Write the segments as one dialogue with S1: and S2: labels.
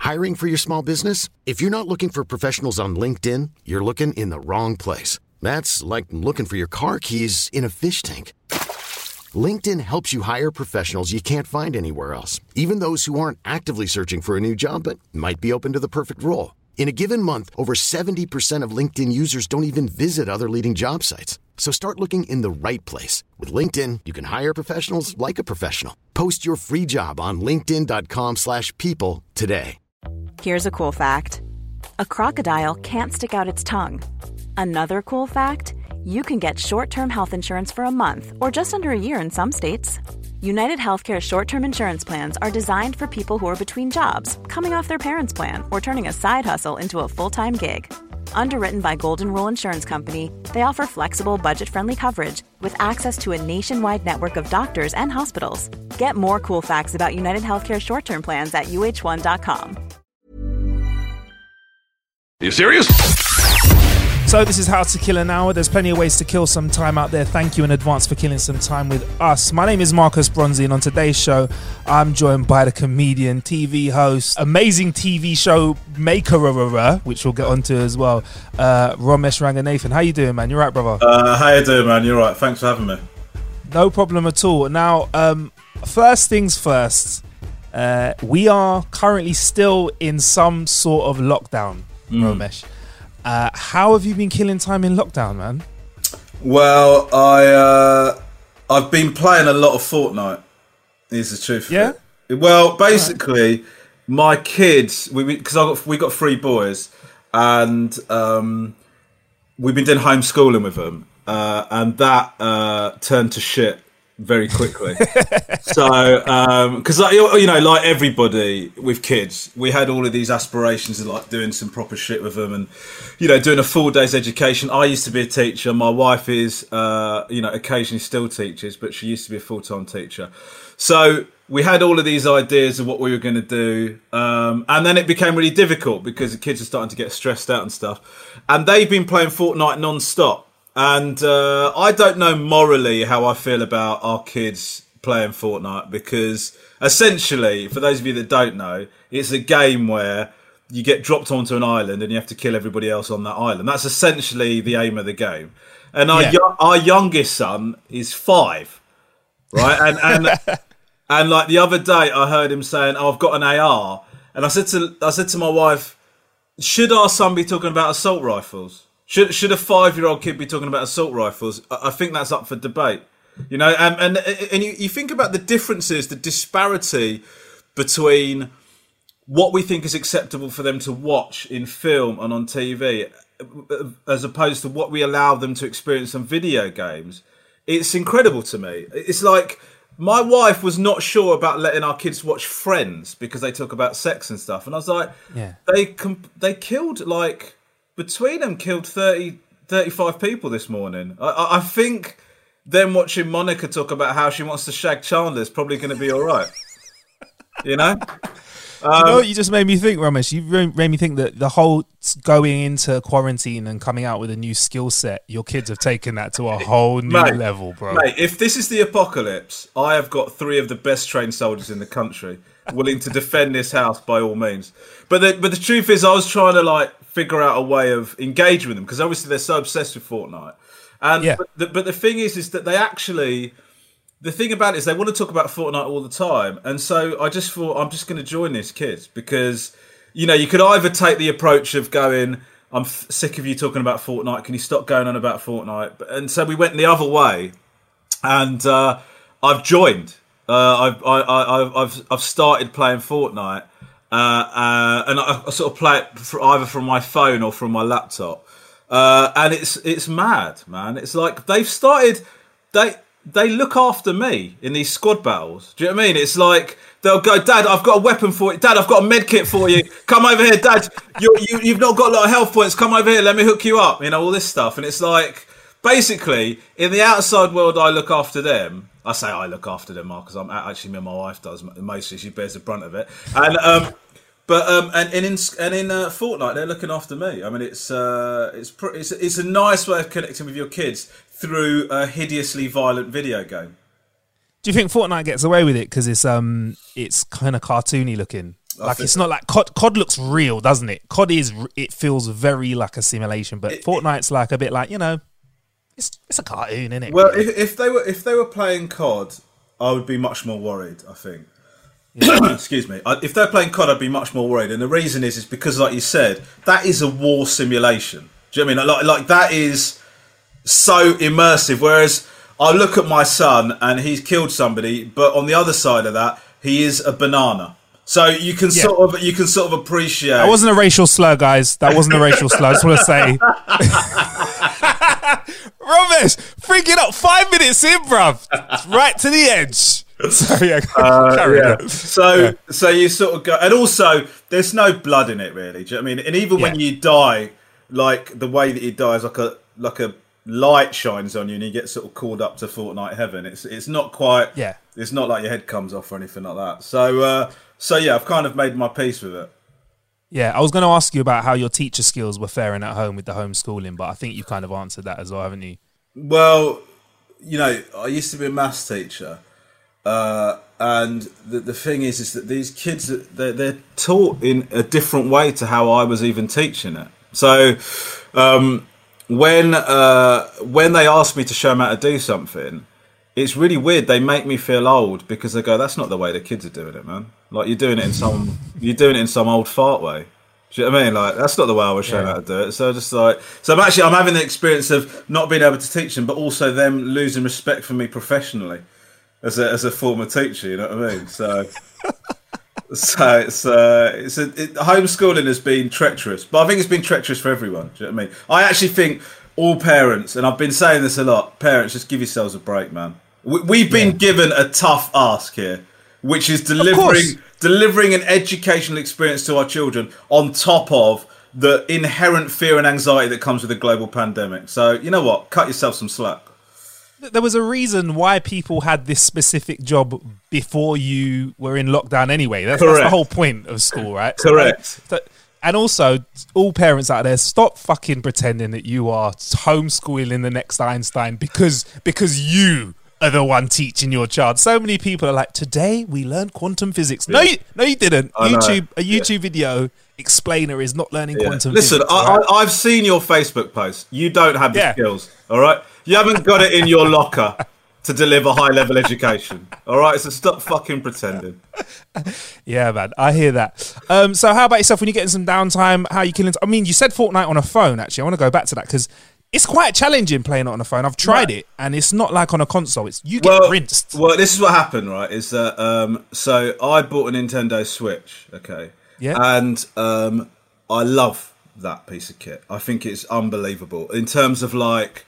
S1: Hiring for your small business? If you're not looking for professionals on LinkedIn, you're looking in the wrong place. That's like looking for your car keys in a fish tank. LinkedIn helps you hire professionals you can't find anywhere else, even those who aren't actively searching for a new job but might be open to the perfect role. In a given month, over 70% of LinkedIn users don't even visit other leading job sites. So start looking in the right place. With LinkedIn, you can hire professionals like a professional. Post your free job on linkedin.com/people today.
S2: Here's a cool fact. A crocodile can't stick out its tongue. Another cool fact, you can get short-term health insurance for a month or just under a year in some states. United Healthcare short-term insurance plans are designed for people who are between jobs, coming off their parents' plan, or turning a side hustle into a full-time gig. Underwritten by Golden Rule Insurance Company, they offer flexible, budget-friendly coverage with access to a nationwide network of doctors and hospitals. Get more cool facts about United Healthcare short-term plans at uh1.com.
S3: Are you serious?
S4: So this is How to Kill an Hour. There's plenty of ways to kill some time out there. Thank you in advance for killing some time with us. My name is Marcus Bronzy, and on today's show, I'm joined by the comedian, TV host, amazing TV show maker, which we'll get onto as well, Romesh Ranganathan. How you doing, man? You right, brother?
S5: How you doing, man? You're right. Thanks for having me.
S4: No problem at all. Now, first things first, we are currently still in some sort of lockdown, Romesh. How have you been killing time in lockdown, man?
S5: Well, I've been playing a lot of Fortnite. Is the truth.
S4: Yeah.
S5: Well, basically, my kids, because we got 3 boys, and we've been doing homeschooling with them, and that turned to shit very quickly. So, because like everybody with kids, we had all of these aspirations of like doing some proper shit with them, and doing a full day's education. I used to be a teacher. My wife is, occasionally still teaches, but she used to be a full-time teacher. So we had all of these ideas of what we were going to do, and then it became really difficult because the kids are starting to get stressed out and stuff, and they've been playing Fortnite non-stop. And I don't know morally how I feel about our kids playing Fortnite, because essentially, for those of you that don't know, it's a game where you get dropped onto an island and you have to kill everybody else on that island. That's essentially the aim of the game. And our youngest son is 5, right? And like the other day, I heard him saying, "Oh, I've got an AR," and I said to my wife, "Should our son be talking about assault rifles? Should a 5-year-old kid be talking about assault rifles?" I think that's up for debate, and you think about the differences, the disparity between what we think is acceptable for them to watch in film and on TV, as opposed to what we allow them to experience on video games. It's incredible to me. It's like my wife was not sure about letting our kids watch Friends because they talk about sex and stuff, and I was like, they killed like. Between them, killed 30, 35 people this morning. I think them watching Monica talk about how she wants to shag Chandler is probably going to be all right.
S4: You know what you just made me think, Ramesh? You made me think that the whole going into quarantine and coming out with a new skill set, your kids have taken that to a whole new level, bro.
S5: Mate, if this is the apocalypse, I have got 3 of the best trained soldiers in the country willing to defend this house by all means. But the truth is, I was trying to figure out a way of engaging with them, because obviously they're so obsessed with Fortnite. And but the thing is that they actually, the thing about it is they want to talk about Fortnite all the time. And so I just thought, I'm just going to join these kids, because you could either take the approach of going, I'm sick of you talking about Fortnite, can you stop going on about Fortnite? And so we went the other way, and I've joined. I've started playing Fortnite. And I sort of play it either from my phone or from my laptop, and it's mad, man. It's like they've started. They look after me in these squad battles. Do you know what I mean? It's like they'll go, "Dad, I've got a weapon for you. Dad, I've got a med kit for you. Come over here, Dad. You've not got a lot of health points. Come over here. Let me hook you up." All this stuff, and it's like basically in the outside world, I look after them. I say I look after them, Mark, because I'm actually, me and my wife does mostly. She bears the brunt of it, and in Fortnite they're looking after me. I mean, it's a nice way of connecting with your kids through a hideously violent video game.
S4: Do you think Fortnite gets away with it because it's kind of cartoony looking? Like it's not like COD looks real, doesn't it? It feels very like a simulation, but Fortnite's like a bit like, it's a cartoon, isn't it?
S5: Well, if they were playing COD, I would be much more worried, I think. Yeah. Excuse me. If they're playing COD, I'd be much more worried, and the reason is because, like you said, that is a war simulation. Do you know what I mean? Like that is so immersive. Whereas I look at my son and he's killed somebody, but on the other side of that, he is a banana. So you can sort of appreciate.
S4: That wasn't a racial slur, guys. That wasn't a racial slur. I just want to say. Ramesh, freaking up 5 minutes in, bruv. Right to the edge.
S5: So you sort of go, and also there's no blood in it, really. Do you know what I mean? And even when you die, like the way that you die is like a light shines on you, and you get sort of called up to Fortnite heaven. It's not quite. Yeah. It's not like your head comes off or anything like that. So yeah, I've kind of made my peace with it.
S4: Yeah, I was going to ask you about how your teacher skills were faring at home with the homeschooling, but I think you kind of answered that as well, haven't you?
S5: Well, I used to be a maths teacher, and the thing is that these kids, they're taught in a different way to how I was even teaching it. So when they ask me to show them how to do something, it's really weird. They make me feel old because they go, "That's not the way the kids are doing it, man. Like you're doing it in some old fart way." Do you know what I mean? Like that's not the way I was showing how to do it. So just like, I'm having the experience of not being able to teach them, but also them losing respect for me professionally as a former teacher. You know what I mean? So homeschooling has been treacherous, but I think it's been treacherous for everyone. Do you know what I mean? I actually think all parents, and I've been saying this a lot, parents, just give yourselves a break, man. We've been given a tough ask here, which is delivering an educational experience to our children on top of the inherent fear and anxiety that comes with a global pandemic. So, you know what? Cut yourself some slack.
S4: There was a reason why people had this specific job before you were in lockdown anyway. That's the whole point of school, right?
S5: Correct.
S4: And also, all parents out there, stop fucking pretending that you are homeschooling the next Einstein because you are the one teaching your child. So many people are like, today we learned quantum physics. No, you didn't. A YouTube video explainer is not learning quantum physics.
S5: Listen, I've seen your Facebook post. You don't have the skills, all right? You haven't got it in your locker to deliver high-level education, all right? So stop fucking pretending.
S4: Yeah, man, I hear that. So how about yourself when you're getting some downtime? How you killing? I mean, you said Fortnite on a phone, actually. I want to go back to that because it's quite challenging playing it on a phone. I've tried it, and it's not like on a console. You get rinsed.
S5: Well, this is what happened, right? Is that so I bought a Nintendo Switch, okay?
S4: Yeah.
S5: And I love that piece of kit. I think it's unbelievable in terms of like.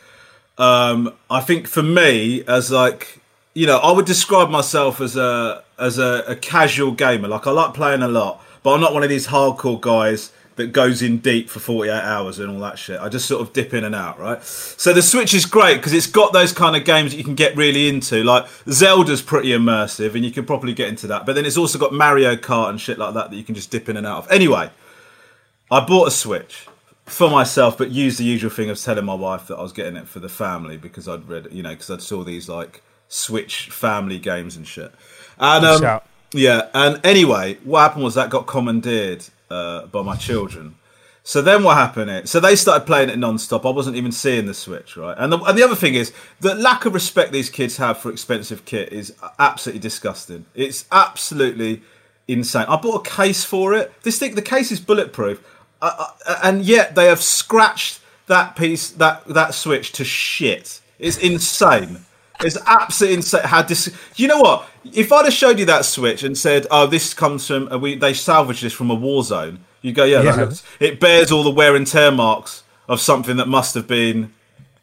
S5: I think for me, as like I would describe myself as a casual gamer. Like I like playing a lot, but I'm not one of these hardcore guys that goes in deep for 48 hours and all that shit. I just sort of dip in and out, right? So the Switch is great because it's got those kind of games that you can get really into. Like Zelda's pretty immersive and you can probably get into that. But then it's also got Mario Kart and shit like that you can just dip in and out of. Anyway, I bought a Switch for myself, but used the usual thing of telling my wife that I was getting it for the family because I'd read, because I saw these like Switch family games and shit. And and anyway, what happened was that got commandeered by my children. So then what happened? So they started playing it non-stop. I wasn't even seeing the Switch, right? And the other thing is the lack of respect these kids have for expensive kit is absolutely disgusting. It's absolutely insane. I bought a case for it. The case is bulletproof. And yet they have scratched that piece, that Switch to shit. It's insane. It's absolutely insane. You know what? If I'd have showed you that Switch and said, "Oh, this comes from they salvaged this from a war zone," you'd go, "Yeah, it bears all the wear and tear marks of something that must have been,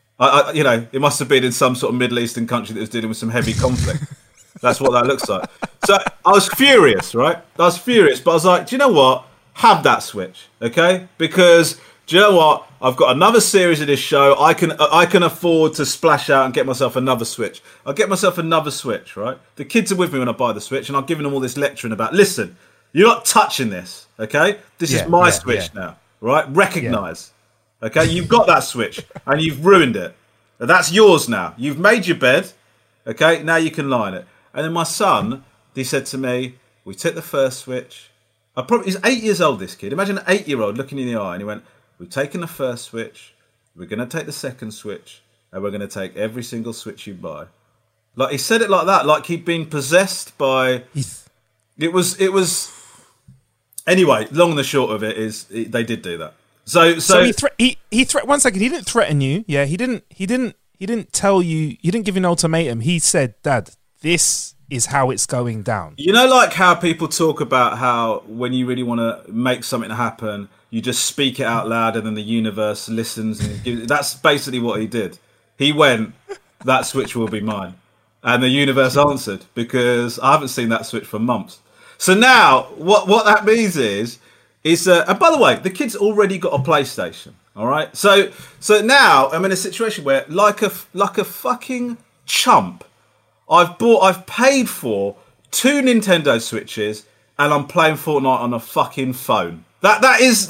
S5: it must have been in some sort of Middle Eastern country that was dealing with some heavy conflict." That's what that looks like. So I was furious, right? But I was like, do you know what? Have that Switch, okay? Because do you know what? I've got another series of this show. I can afford to splash out and get myself another Switch. I'll get myself another Switch, right? The kids are with me when I buy the Switch, and I've given them all this lecturing about. Listen, you're not touching this, okay? This is my Switch now, right? Recognise, okay? You've got that Switch, and you've ruined it. That's yours now. You've made your bed, okay? Now you can lie in it. And then my son, he said to me, "We took the first Switch." He's 8 years old, this kid. Imagine an 8-year-old looking in the eye and he went, we've taken the first switch, we're going to take the second switch, and we're going to take every single switch you buy. Like, he said it like that, like he'd been possessed by... It was... Anyway, long and the short of it is they did do that. So
S4: he 1 second, he didn't threaten you. Yeah, he didn't tell you, he didn't give you an ultimatum. He said, Dad, this is how it's going down.
S5: You know, like how people talk about how when you really want to make something happen, you just speak it out loud and then the universe listens. That's basically what he did. He went, that switch will be mine. And the universe answered, because I haven't seen that switch for months. So now, what that means is and by the way, the kid's already got a PlayStation, all right? So now I'm in a situation where, like a fucking chump, I've paid for 2 Nintendo Switches and I'm playing Fortnite on a fucking phone. That's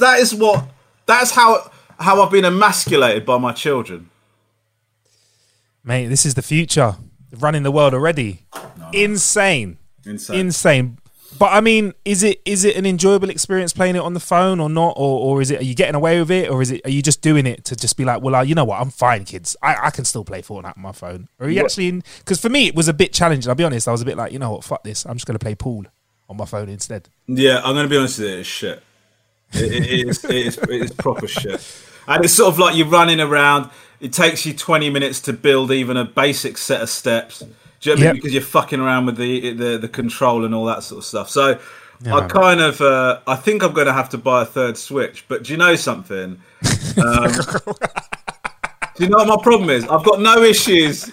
S5: how I've been emasculated by my children.
S4: Mate, this is the future. Running the world already. No. Insane. But I mean, is it an enjoyable experience playing it on the phone or not? Or is it, are you getting away with it? Or are you just doing it to just be like, well, you know what, I'm fine, kids. I can still play Fortnite on my phone. Or are you actually, because for me, it was a bit challenging. I'll be honest. I was a bit like, you know what, fuck this. I'm just going to play pool on my phone instead.
S5: Yeah, I'm going to be honest with you, it's shit. It is proper shit. And it's sort of like you're running around. It takes you 20 minutes to build even a basic set of steps. Do you know what I mean? Because you're fucking around with the control and all that sort of stuff. So I think I'm going to have to buy a third Switch. But do you know something? Do you know what my problem is? I've got no issues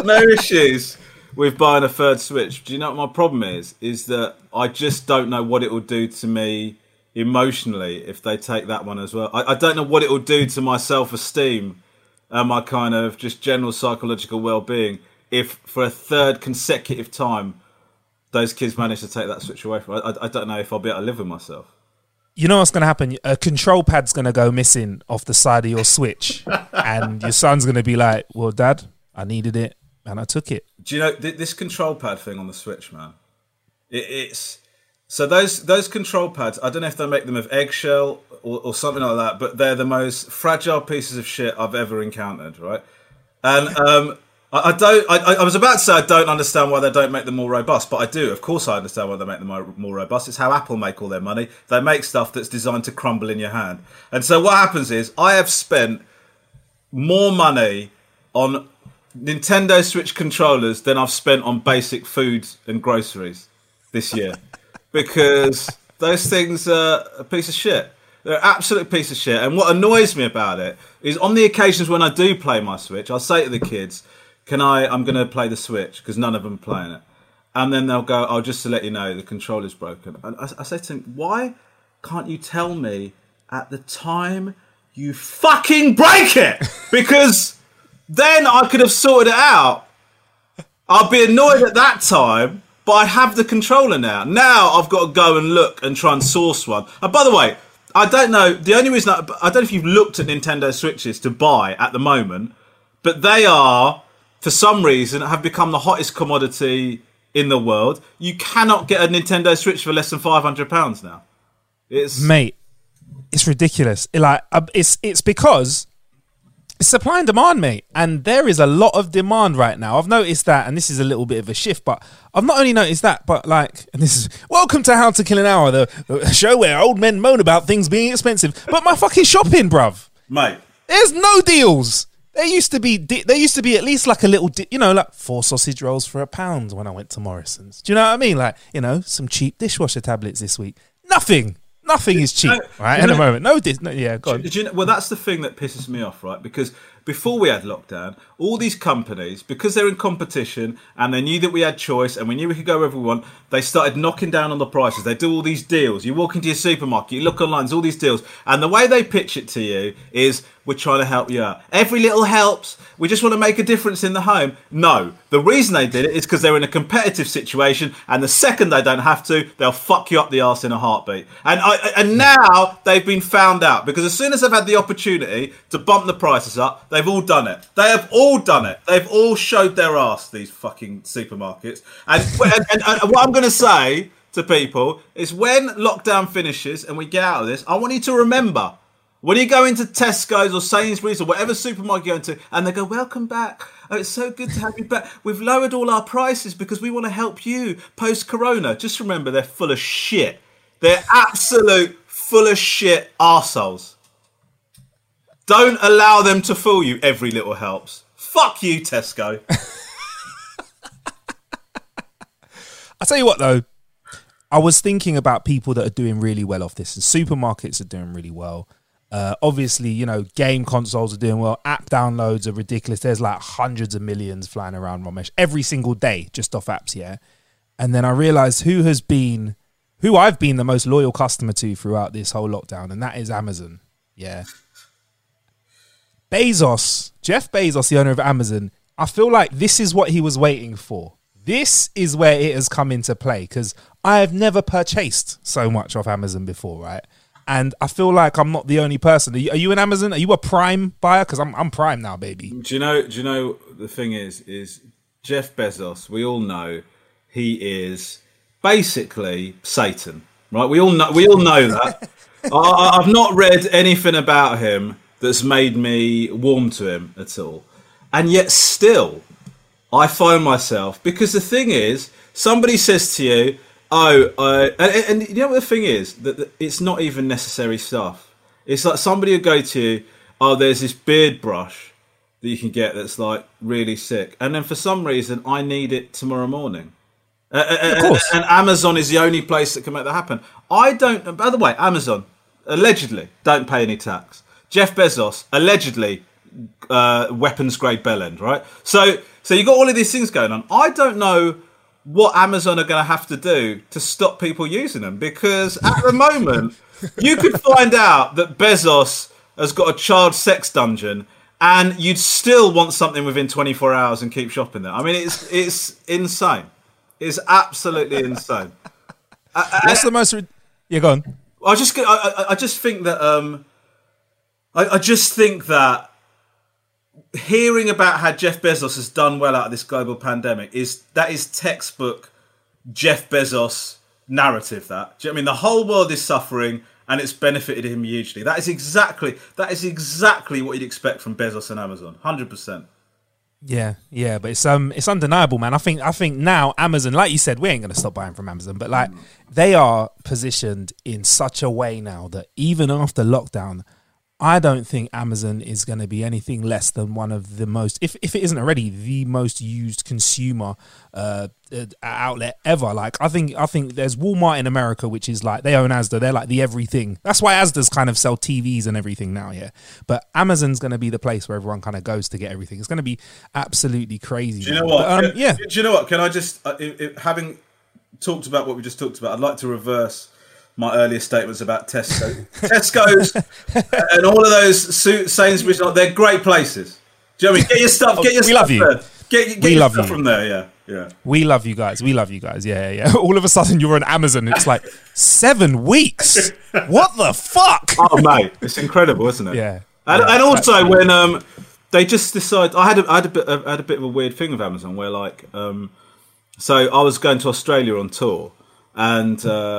S5: with buying a third Switch. Do you know what my problem is? Is that I just don't know what it will do to me emotionally if they take that one as well. I don't know what it will do to my self-esteem and my kind of just general psychological well-being if for a third consecutive time those kids manage to take that Switch away from me. I don't know if I'll be able to live with myself.
S4: You know what's going to happen? A control pad's going to go missing off the side of your Switch and your son's going to be like, well, Dad, I needed it and I took it.
S5: Do you know, this control pad thing on the Switch, man, it's... So those control pads, I don't know if they make them of eggshell or something like that, but they're the most fragile pieces of shit I've ever encountered, right? And I was about to say I don't understand why they don't make them more robust, but I do. Of course I understand why they make them more robust. It's how Apple make all their money. They make stuff that's designed to crumble in your hand. And so what happens is I have spent more money on Nintendo Switch controllers than I've spent on basic food and groceries this year. Because those things are a piece of shit. They're an absolute piece of shit. And what annoys me about it is on the occasions when I do play my Switch, I'll say to the kids, I'm going to play the Switch because none of them are playing it. And then they'll go, oh, just to let you know, the controller's broken. And I say to them, why can't you tell me at the time you fucking break it? Because then I could have sorted it out. I'll be annoyed at that time. But I have the controller now. Now I've got to go and look and try and source one. And by the way, I don't know. The only reason I don't know if you've looked at Nintendo Switches to buy at the moment, but they are, for some reason, have become the hottest commodity in the world. You cannot get a Nintendo Switch for less than £500 now.
S4: Mate, it's ridiculous. It's because it's supply and demand, mate. And there is a lot of demand right now. I've noticed that, and this is a little bit of a shift, but I've not only noticed that, but and this is, welcome to How to Kill an Hour, the show where old men moan about things being expensive. But my fucking shopping, bruv.
S5: Mate.
S4: There's no deals. There used to be at least like a little, like 4 sausage rolls for £1 when I went to Morrison's. Do you know what I mean? Like, some cheap dishwasher tablets this week. Nothing is cheap, right? At the moment, go on.
S5: Well, that's the thing that pisses me off, right? Because before we had lockdown, all these companies, because they're in competition and they knew that we had choice and we knew we could go wherever we want, they started knocking down on the prices. They do all these deals. You walk into your supermarket, you look online, there's all these deals, and the way they pitch it to you is, we're trying to help you out. Every little helps. We just want to make a difference in the home. No. The reason they did it is because they're in a competitive situation, and the second they don't have to, they'll fuck you up the arse in a heartbeat. And now they've been found out, because as soon as they've had the opportunity to bump the prices up, they've all done it. They have all done it. They've all showed their arse, these fucking supermarkets. And what I'm going to say to people is when lockdown finishes and we get out of this, I want you to remember, when you go into Tesco's or Sainsbury's or whatever supermarket you go into, and they go, welcome back. Oh, it's so good to have you back. We've lowered all our prices because we want to help you post-corona. Just remember, they're full of shit. They're absolute full of shit arseholes. Don't allow them to fool you. Every little helps. Fuck you, Tesco.
S4: I'll tell you what, though. I was thinking about people that are doing really well off this. And supermarkets are doing really well. Obviously, you know, game consoles are doing well. App downloads are ridiculous. There's like hundreds of millions flying around, Ramesh, every single day, just off apps, yeah? And then I realised who I've been the most loyal customer to throughout this whole lockdown, and that is Amazon, yeah? Jeff Bezos, the owner of Amazon, I feel like this is what he was waiting for. This is where it has come into play, because I have never purchased so much off Amazon before, right? And I feel like I'm not the only person. Are you an Amazon? Are you a Prime buyer? Because I'm Prime now, baby.
S5: Do you know the thing is Jeff Bezos, we all know he is basically Satan, right? We all know that. I've not read anything about him that's made me warm to him at all. And yet still, I find myself, because the thing is, somebody says to you, and you know what the thing is? That it's not even necessary stuff. It's like somebody will go to you, there's this beard brush that you can get that's like really sick. And then for some reason, I need it tomorrow morning. Of course. And Amazon is the only place that can make that happen. By the way, Amazon, allegedly, don't pay any tax. Jeff Bezos, allegedly, weapons grade bell end, right? So you've got all of these things going on. I don't know what Amazon are going to have to do to stop people using them, because at the moment, you could find out that Bezos has got a child sex dungeon and you'd still want something within 24 hours and keep shopping there. I mean, it's insane. It's absolutely insane.
S4: What's the most... Yeah, go on.
S5: I just think that... I just think that hearing about how Jeff Bezos has done well out of this global pandemic is textbook Jeff Bezos narrative. Do you know what I mean? The whole world is suffering and it's benefited him hugely. That is exactly what you'd expect from Bezos and Amazon. 100%.
S4: Yeah, but it's undeniable, man. I think now Amazon, like you said, we ain't gonna stop buying from Amazon, but like they are positioned in such a way now that even after lockdown, I don't think Amazon is going to be anything less than one of the most, if it isn't already, the most used consumer outlet ever. Like I think there's Walmart in America, which is like, they own Asda. They're like the everything. That's why Asda's kind of sell TVs and everything now, yeah. But Amazon's going to be the place where everyone kind of goes to get everything. It's going to be absolutely crazy.
S5: Do you know what?
S4: But, yeah.
S5: Do you know what? Can I just, having talked about what we just talked about, I'd like to reverse my earlier statements about Tesco's and all of those Sainsbury's, they're great places. Do you know what I mean? Get your stuff.
S4: We love you.
S5: There. Get your stuff from there. Yeah.
S4: We love you guys. Yeah. All of a sudden, you're on Amazon. It's like 7 weeks. What the fuck?
S5: Oh, mate, it's incredible, isn't it?
S4: Yeah.
S5: And also when they just decide, I had a bit of a weird thing with Amazon where like, so I was going to Australia on tour. And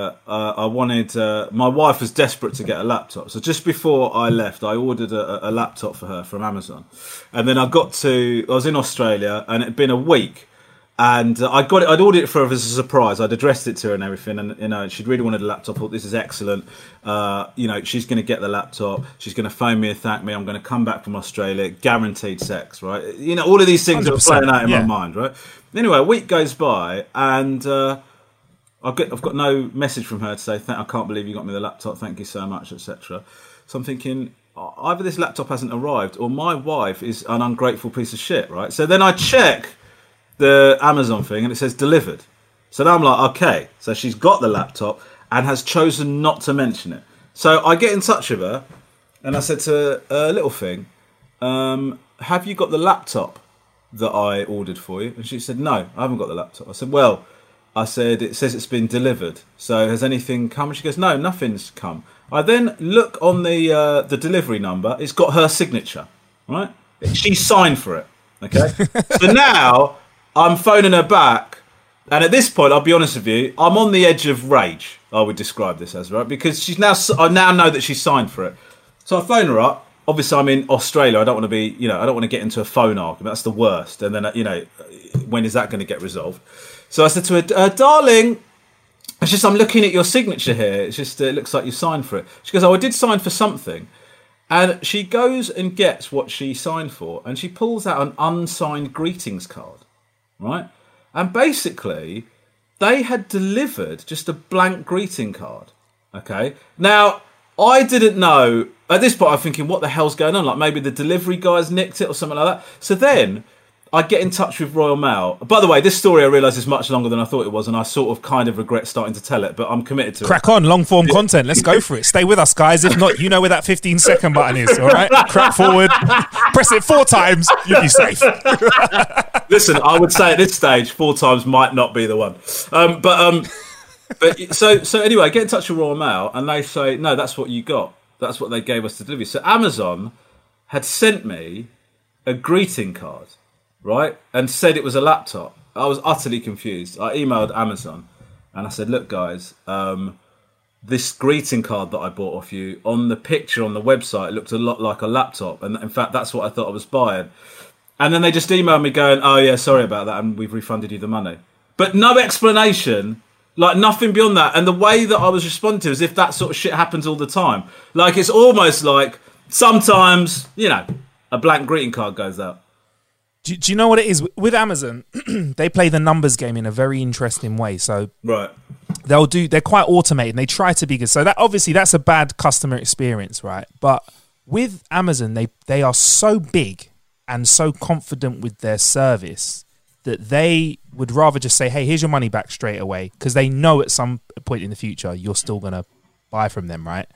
S5: I wanted... my wife was desperate to get a laptop. So just before I left, I ordered a laptop for her from Amazon. And then I was in Australia, and it had been a week. And I'd ordered it for her as a surprise. I'd addressed it to her and everything. And, she'd really wanted a laptop. I thought, this is excellent. She's going to get the laptop. She's going to phone me and thank me. I'm going to come back from Australia. Guaranteed sex, right? All of these things are playing out in my mind, right? Anyway, a week goes by, and... I've got no message from her to say, I can't believe you got me the laptop, thank you so much, etc. So I'm thinking, either this laptop hasn't arrived or my wife is an ungrateful piece of shit, right? So then I check the Amazon thing and it says delivered. So now I'm like, okay, so she's got the laptop and has chosen not to mention it. So I get in touch with her and I said to her, little thing, have you got the laptop that I ordered for you? And she said, no, I haven't got the laptop. I said, it says it's been delivered. So has anything come? And she goes, no, nothing's come. I then look on the delivery number. It's got her signature, right? She signed for it, okay? So now I'm phoning her back And at this point, I'll be honest with you, I'm on the edge of rage. I would describe this as, right? Because I now know that she's signed for it. So I phone her up. Obviously, I'm in Australia. I don't want to be, I don't want to get into a phone argument. That's the worst. And then, when is that going to get resolved? So I said to her, darling, it's just I'm looking at your signature here. It's just it looks like you signed for it. She goes, oh, I did sign for something. And she goes and gets what she signed for, and she pulls out an unsigned greetings card, right? And basically, they had delivered just a blank greeting card, okay? Now, I didn't know. At this point, I'm thinking, what the hell's going on? Like, maybe the delivery guys nicked it or something like that. So then I get in touch with Royal Mail. By the way, this story I realise is much longer than I thought it was, and I sort of kind of regret starting to tell it, but I'm committed to it.
S4: Crack on, long form content. Let's go for it. Stay with us, guys. If not, you know where that 15-second button is, all right? Crack forward, press it 4 times, you'll be safe.
S5: Listen, I would say at this stage, 4 times might not be the one. But so anyway, I get in touch with Royal Mail, and they say, no, that's what you got. That's what they gave us to deliver. So Amazon had sent me a greeting card, right? And said it was a laptop. I was utterly confused. I emailed Amazon and I said, look, guys, this greeting card that I bought off you, on the picture on the website, it looked a lot like a laptop. And in fact, that's what I thought I was buying. And then they just emailed me going, oh, yeah, sorry about that. And we've refunded you the money. But no explanation, like nothing beyond that. And the way that I was responding to is if that sort of shit happens all the time. Like, it's almost like sometimes, a blank greeting card goes out.
S4: Do you know what it is? With Amazon, they play the numbers game in a very interesting way. So
S5: right,
S4: they're quite automated and they try to be good. So that obviously that's a bad customer experience, right? But with Amazon, they are so big and so confident with their service that they would rather just say, hey, here's your money back straight away, because they know at some point in the future you're still going to buy from them, right?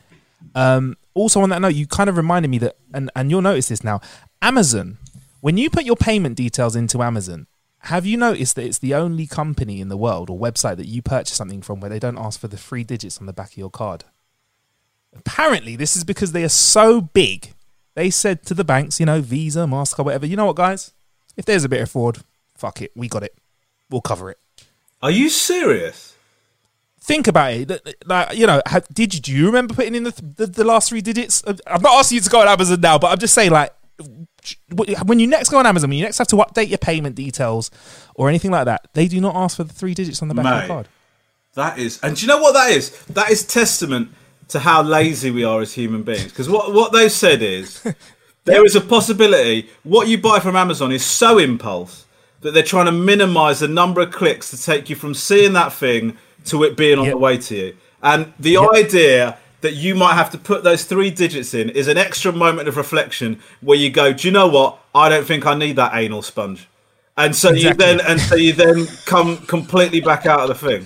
S4: Also on that note, you kind of reminded me that, and you'll notice this now, Amazon, when you put your payment details into Amazon, have you noticed that it's the only company in the world or website that you purchase something from where they don't ask for the 3 digits on the back of your card? Apparently, this is because they are so big. They said to the banks, Visa, MasterCard, whatever, you know what, guys? If there's a bit of fraud, fuck it, we got it. We'll cover it.
S5: Are you serious?
S4: Think about it. Like, do you remember putting in the last 3 digits? I'm not asking you to go on Amazon now, but I'm just saying, like, when you next go on Amazon, when you next have to update your payment details or anything like that, they do not ask for the 3 digits on the back of the card.
S5: That is, and do you know what that is? That is testament to how lazy we are as human beings. Because what they've said is there is a possibility what you buy from Amazon is so impulse that they're trying to minimise the number of clicks to take you from seeing that thing to it being on the way to you. And the idea that you might have to put those 3 digits in is an extra moment of reflection where you go, do you know what? I don't think I need that anal sponge. And so you then come completely back out of the thing.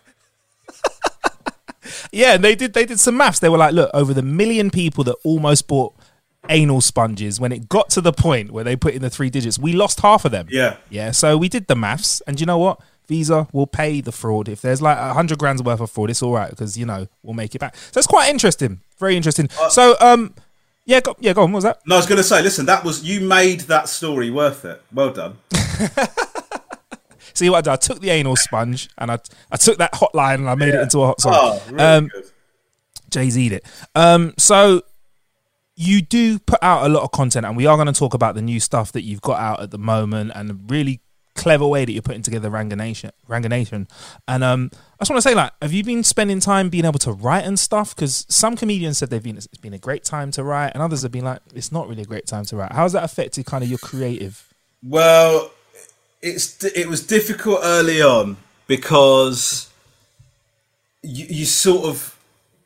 S4: Yeah, and they did some maths. They were like, look, over the 1 million people that almost bought anal sponges, when it got to the point where they put in the 3 digits, we lost half of them. Yeah. So we did the maths, and you know what? Visa will pay the fraud. If there's like 100 grand's worth of fraud, it's all right because we'll make it back. So it's quite interesting, very interesting. Go on. What was that?
S5: No, I was going to say, listen, you made that story worth it. Well done.
S4: See what I did? I took the anal sponge and I took that hotline and I made it into a hot song.
S5: Oh, really good.
S4: Jay-Z'd it. So you do put out a lot of content, and we are going to talk about the new stuff that you've got out at the moment and the really clever way that you're putting together Ranga Nation. And I just want to say, like, have you been spending time being able to write and stuff? Because some comedians said it's been a great time to write, and others have been like, it's not really a great time to write. How's that affected kind of your creative?
S5: Well, it was difficult early on because you're sort of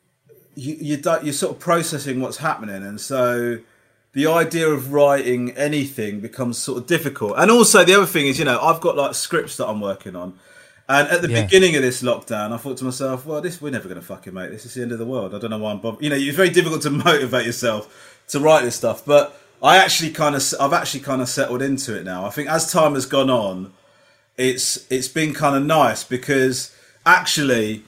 S5: processing what's happening, and so the idea of writing anything becomes sort of difficult. And also the other thing is, I've got like scripts that I'm working on, and at the beginning of this lockdown, I thought to myself, well, we're never going to fucking make this. It's the end of the world. I don't know why I'm bothered. It's very difficult to motivate yourself to write this stuff, but I've actually kind of settled into it now. I think as time has gone on, it's been kind of nice because actually,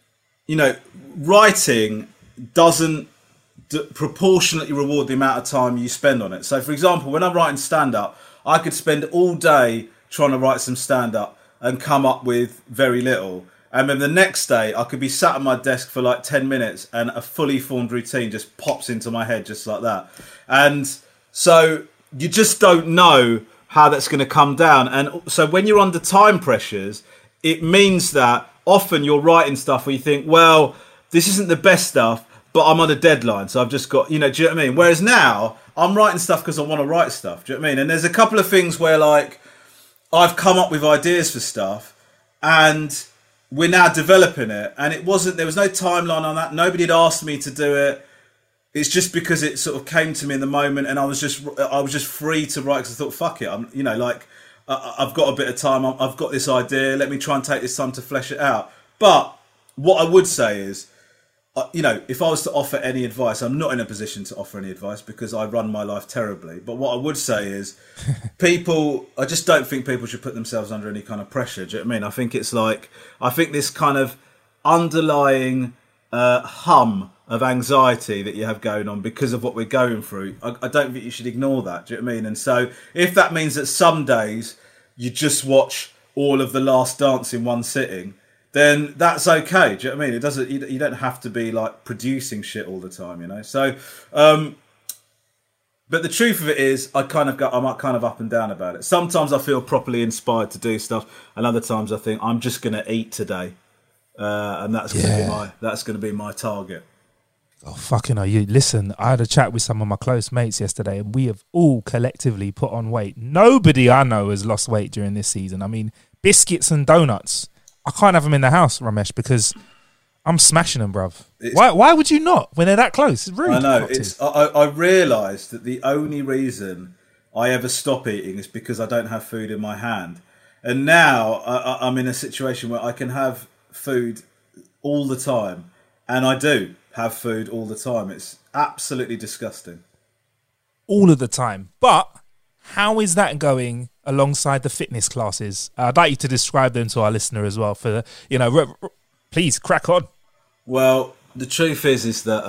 S5: writing doesn't proportionately reward the amount of time you spend on it. So, for example, when I'm writing stand-up, I could spend all day trying to write some stand-up, and come up with very little. And then the next day, I could be sat at my desk for like 10 minutes and a fully formed routine just pops into my head just like that. And so you just don't know how that's going to come down. And so when you're under time pressures, it means that often you're writing stuff where you think, well, this isn't the best stuff, but I'm on a deadline. So I've just got, do you know what I mean? Whereas now I'm writing stuff because I want to write stuff. Do you know what I mean? And there's a couple of things where like I've come up with ideas for stuff and we're now developing it. And there was no timeline on that. Nobody had asked me to do it. It's just because it sort of came to me in the moment and I was just free to write because I thought, fuck it. I've got a bit of time. I've got this idea. Let me try and take this time to flesh it out. But what I would say is, if I was to offer any advice, I'm not in a position to offer any advice because I run my life terribly. But what I would say is I just don't think people should put themselves under any kind of pressure. Do you know what I mean? I think this kind of underlying hum of anxiety that you have going on because of what we're going through, I don't think you should ignore that. Do you know what I mean? And so if that means that some days you just watch all of The Last Dance in one sitting, then that's okay. Do you know what I mean? It doesn't. You don't have to be like producing shit all the time, So, but the truth of it is, I'm kind of up and down about it. Sometimes I feel properly inspired to do stuff, and other times I think I'm just going to eat today, and that's going to be my target.
S4: Oh, fucking hell. You listen, I had a chat with some of my close mates yesterday and we have all collectively put on weight. Nobody I know has lost weight during this season. I mean, biscuits and donuts. I can't have them in the house, Ramesh, because I'm smashing them, bruv. Why would you not when they're that close? It's rude.
S5: I know. I realised that the only reason I ever stop eating is because I don't have food in my hand. And now I'm in a situation where I can have food all the time. And I do have food all the time. It's absolutely disgusting.
S4: All of the time. But how is that going alongside the fitness classes? I'd like you to describe them to our listener as well. Please crack on.
S5: Well, the truth is that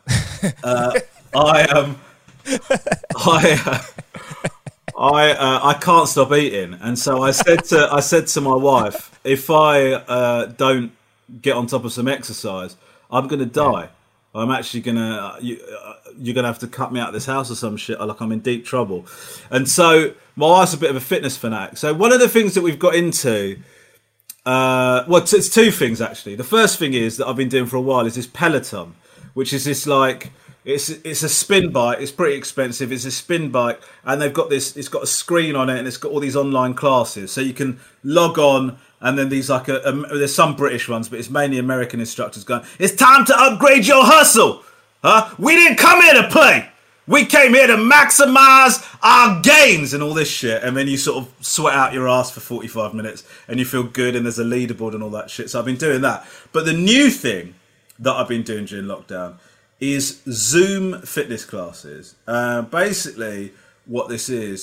S5: I can't stop eating, and so I said to my wife, if I don't get on top of some exercise, I'm going to die. I'm actually going to... You're going to have to cut me out of this house or some shit. Like I'm in deep trouble. And so my wife's a bit of a fitness fanatic. So one of the things that we've got into... it's two things, actually. The first thing is that I've been doing for a while is this Peloton, which is this like... It's a spin bike. It's pretty expensive. It's a spin bike. And they've got this... It's got a screen on it and it's got all these online classes. So you can log on... And then these there's some British ones, but it's mainly American instructors going, it's time to upgrade your hustle. Huh? We didn't come here to play. We came here to maximize our gains and all this shit. And then you sort of sweat out your ass for 45 minutes and you feel good and there's a leaderboard and all that shit. So I've been doing that. But the new thing that I've been doing during lockdown is Zoom fitness classes. Basically... What this is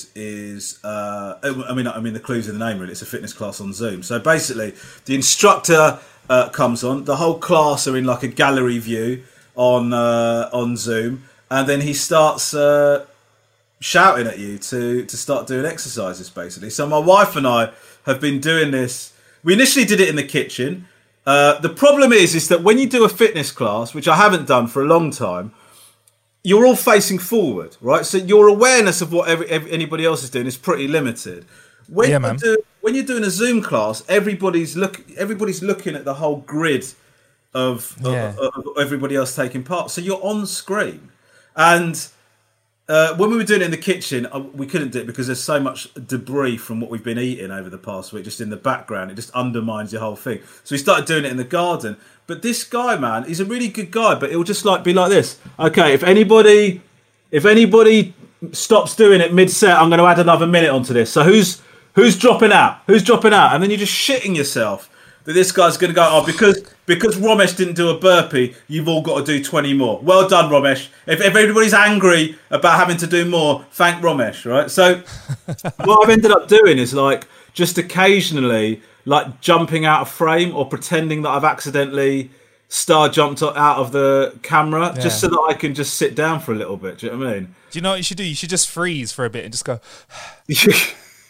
S5: the clue's in the name really. It's a fitness class on Zoom. So basically, the instructor comes on. The whole class are in like a gallery view on Zoom, and then he starts shouting at you to start doing exercises. Basically, so my wife and I have been doing this. We initially did it in the kitchen. The problem is that when you do a fitness class, which I haven't done for a long time, you're all facing forward, right? So your awareness of what anybody else is doing is pretty limited. When you're doing a Zoom class, everybody's looking at the whole grid of everybody else taking part. So you're on screen. And when we were doing it in the kitchen, we couldn't do it because there's so much debris from what we've been eating over the past week just in the background. It just undermines the whole thing. So we started doing it in the garden. But this guy, man, he's a really good guy, but it'll just like be like this. Okay, if anybody stops doing it mid-set, I'm going to add another minute onto this. So who's dropping out? Who's dropping out? And then you're just shitting yourself that this guy's going to go, because Ramesh didn't do a burpee, you've all got to do 20 more. Well done, Ramesh. If everybody's angry about having to do more, thank Ramesh, right? So what I've ended up doing is like just occasionally like jumping out of frame or pretending that I've accidentally star jumped out of the camera just so that I can just sit down for a little bit. Do you know what I mean?
S4: Do you know what you should do? You should just freeze for a bit and just go...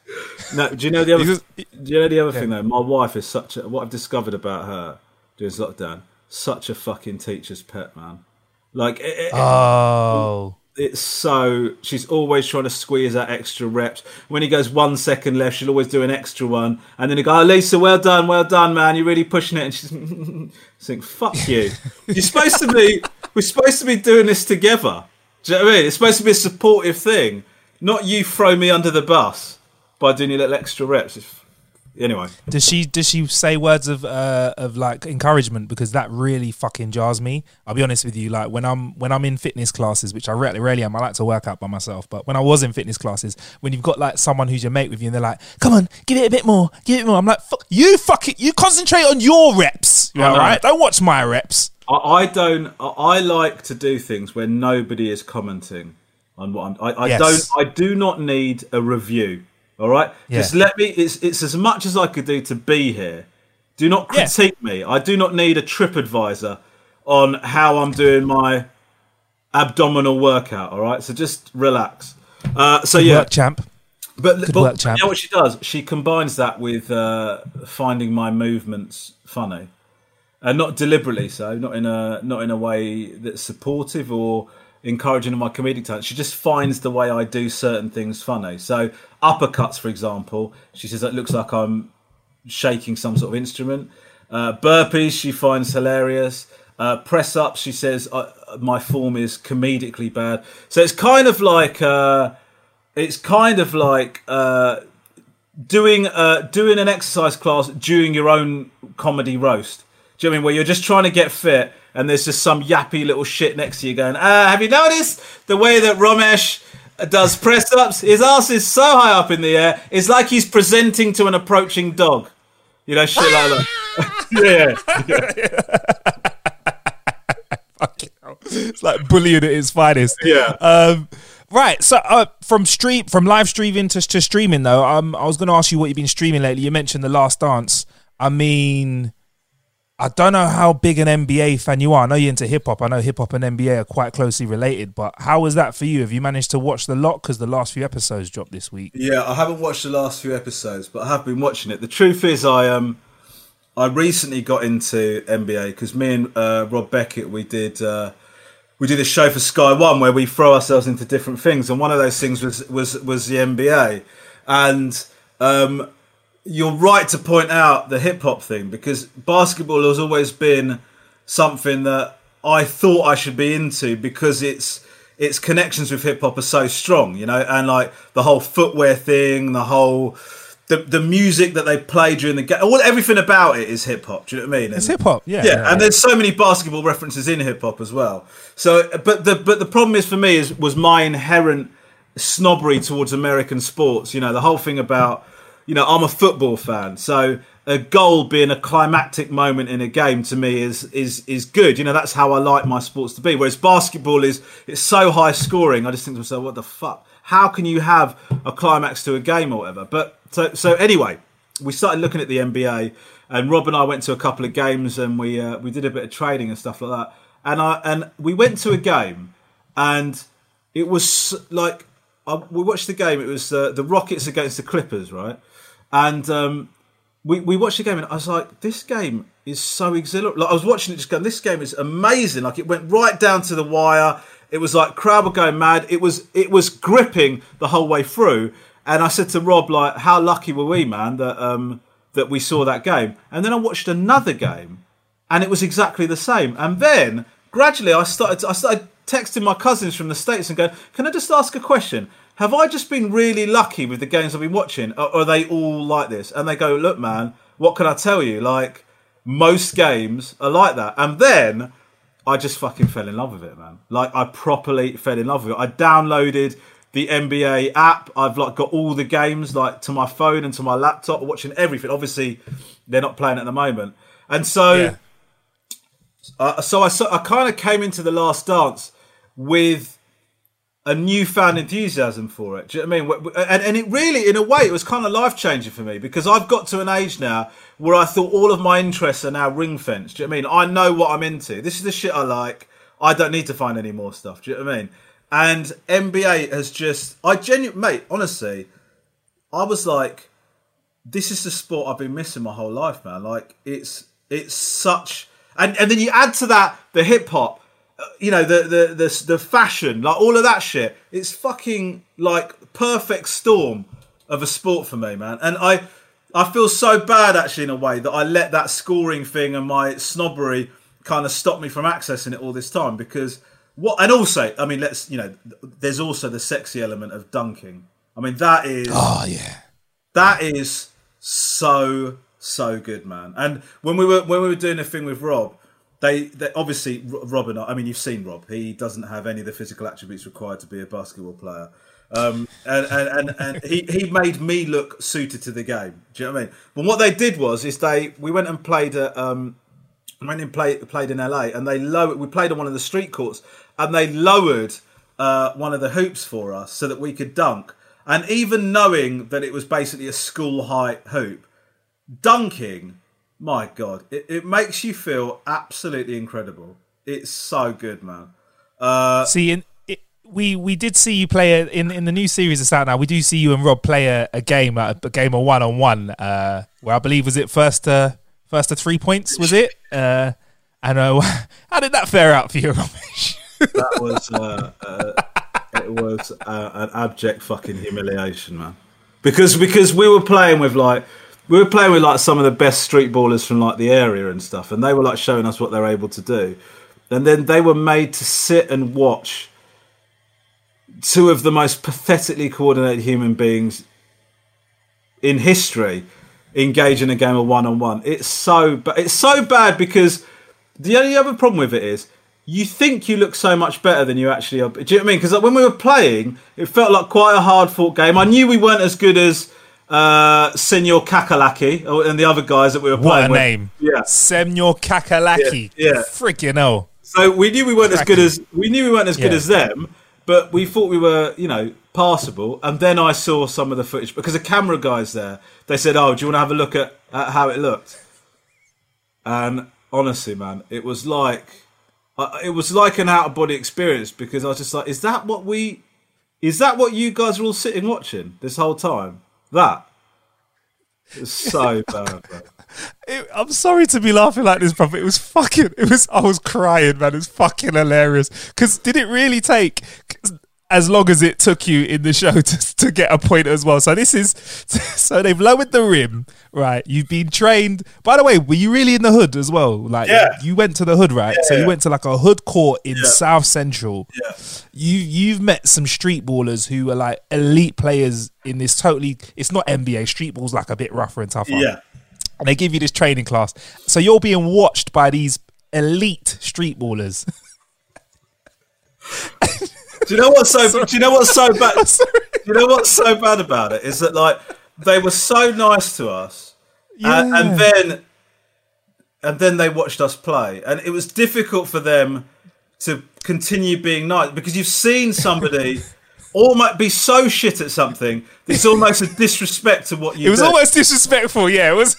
S5: No, do you know the other thing though? My wife is what I've discovered about her during lockdown. Such a fucking teacher's pet, man. Like, it's so, she's always trying to squeeze out extra reps. When he goes 1 second left, she'll always do an extra one. And then he go, "Oh, Lisa, well done, man. You're really pushing it." And she's saying, "Fuck you. We're supposed to be doing this together. Do you know what I mean? It's supposed to be a supportive thing, not you throw me under the bus by doing your little extra reps." Anyway,
S4: does she say words of like encouragement? Because that really fucking jars me. I'll be honest with you. Like when I'm in fitness classes, which I rarely am. I like to work out by myself. But when I was in fitness classes, when you've got like someone who's your mate with you, and they're like, "Come on, give it a bit more. I'm like, "Fuck you, you concentrate on your reps. You all right? Don't watch my reps."
S5: I don't. I like to do things where nobody is commenting on what I do not need a review. All right, just let me. It's as much as I could do to be here. Do not critique me. I do not need a TripAdvisor on how I'm doing my abdominal workout. All right, so just relax. Good
S4: work, champ.
S5: But you know what she does? She combines that with finding my movements funny, and not deliberately so. Not in a way that's supportive or encouraging of my comedic talent. She just finds the way I do certain things funny. So uppercuts, for example, she says that looks like I'm shaking some sort of instrument. Burpees she finds hilarious. Press ups, she says my form is comedically bad. So it's kind of like doing an exercise class during your own comedy roast. Do you know what I mean? Where you're just trying to get fit, and there's just some yappy little shit next to you going, "Have you noticed the way that Ramesh does press-ups? His ass is so high up in the air. It's like he's presenting to an approaching dog." You know, shit like
S4: that. It's like bullying at its finest.
S5: Yeah.
S4: Right. So from live streaming to streaming, though, I was going to ask you what you've been streaming lately. You mentioned The Last Dance. I mean, I don't know how big an NBA fan you are. I know you're into hip-hop. I know hip-hop and NBA are quite closely related, but how was that for you? Have you managed to watch the lot? Because the last few episodes dropped this week.
S5: Yeah, I haven't watched the last few episodes, but I have been watching it. The truth is I recently got into NBA because me and Rob Beckett, we did a show for Sky One where we throw ourselves into different things, and one of those things was the NBA. And you're right to point out the hip-hop thing, because basketball has always been something that I thought I should be into because its connections with hip-hop are so strong, you know, and like the whole footwear thing, the music that they play during the game, everything about it is hip-hop. Do you know what I mean?
S4: It's hip-hop,
S5: yeah. And there's so many basketball references in hip-hop as well. So, but the problem is for me was my inherent snobbery towards American sports. You know, the whole thing about, you know, I'm a football fan, so a goal being a climactic moment in a game to me is good. You know, that's how I like my sports to be. Whereas basketball it's so high scoring. I just think to myself, what the fuck? How can you have a climax to a game or whatever? But so anyway, we started looking at the NBA, and Rob and I went to a couple of games, and we did a bit of trading and stuff like that. And we went to a game, and it was like we watched the game. It was the Rockets against the Clippers, right? And we watched the game, and I was like, this game is so exhilarating. Like, I was watching it just going, this game is amazing. Like, it went right down to the wire. It was like, crowd were going mad. It was gripping the whole way through. And I said to Rob, like, how lucky were we, man, that we saw that game? And then I watched another game, and it was exactly the same. And then gradually I started texting my cousins from the States and going, can I just ask a question? Have I just been really lucky with the games I've been watching? Or are they all like this? And they go, look, man, what can I tell you? Like, most games are like that. And then I just fucking fell in love with it, man. Like, I properly fell in love with it. I downloaded the NBA app. I've like got all the games like to my phone and to my laptop, watching everything. Obviously, they're not playing at the moment. And so, I kind of came into The Last Dance with a newfound enthusiasm for it. Do you know what I mean? And it really, in a way, it was kind of life-changing for me, because I've got to an age now where I thought all of my interests are now ring-fenced. Do you know what I mean? I know what I'm into. This is the shit I like. I don't need to find any more stuff. Do you know what I mean? And NBA has just... mate, honestly, I was like, this is the sport I've been missing my whole life, man. Like, it's such, and then you add to that the hip hop, you know, the fashion, like all of that shit. It's fucking like perfect storm of a sport for me, man. And I feel so bad actually in a way that I let that scoring thing and my snobbery kind of stop me from accessing it all this time, because and also, I mean, there's also the sexy element of dunking. I mean, that is so good, man. And when we were doing a thing with Rob, they obviously, Rob and I mean, you've seen Rob. He doesn't have any of the physical attributes required to be a basketball player. And he made me look suited to the game. Do you know what I mean? But what they did was we went and played at played in LA, and we played on one of the street courts, and they lowered one of the hoops for us so that we could dunk. And even knowing that it was basically a school height hoop, dunking, my God, it makes you feel absolutely incredible. It's so good, man.
S4: We did see you play in the new series that's out now. We do see you and Rob play a game of 1-on-1, where I believe was it first to 3 points, was it? I know. How did that fare out for you, Ramesh?
S5: That was it was an abject fucking humiliation, man. Because we were playing with some of the best street ballers from like the area and stuff, and they were like showing us what they're able to do, and then they were made to sit and watch two of the most pathetically coordinated human beings in history engage in a game of 1-on-1. It's so bad because the only other problem with it is you think you look so much better than you actually are. Do you know what I mean? Because like, when we were playing, it felt like quite a hard-fought game. I knew we weren't as good as Senor Kakalaki and the other guys that we were playing with. What a name.
S4: Yeah. Senor Kakalaki.
S5: Yeah.
S4: Freaking hell.
S5: So we knew we weren't as good as them, but we thought we were, you know, passable. And then I saw some of the footage because the camera guys there, they said, "Oh, do you want to have a look at how it looked?" And honestly, man, it was like an out of body experience, because I was just like, is that what you guys are all sitting watching this whole time? That it's so bad, bro.
S4: I'm sorry to be laughing like this, bro. I was crying, man. It's fucking hilarious. Because did it really take as long as it took you in the show to get a point as well? So so they've lowered the rim, right? You've been trained. By the way, were you really in the hood as well? Like, you went to the hood, right? Yeah, so you went to like a hood court in South Central.
S5: Yeah.
S4: You've met some street ballers who are like elite players in this it's not NBA. Street ball's like a bit rougher and tougher.
S5: Yeah.
S4: And they give you this training class. So you're being watched by these elite street ballers.
S5: Do you know what's so bad? Do you know what's so bad about it is that like they were so nice to us, and then they watched us play, and it was difficult for them to continue being nice, because you've seen somebody or might be so shit at something that it's almost a disrespect to what you do.
S4: It was almost disrespectful, yeah. It was.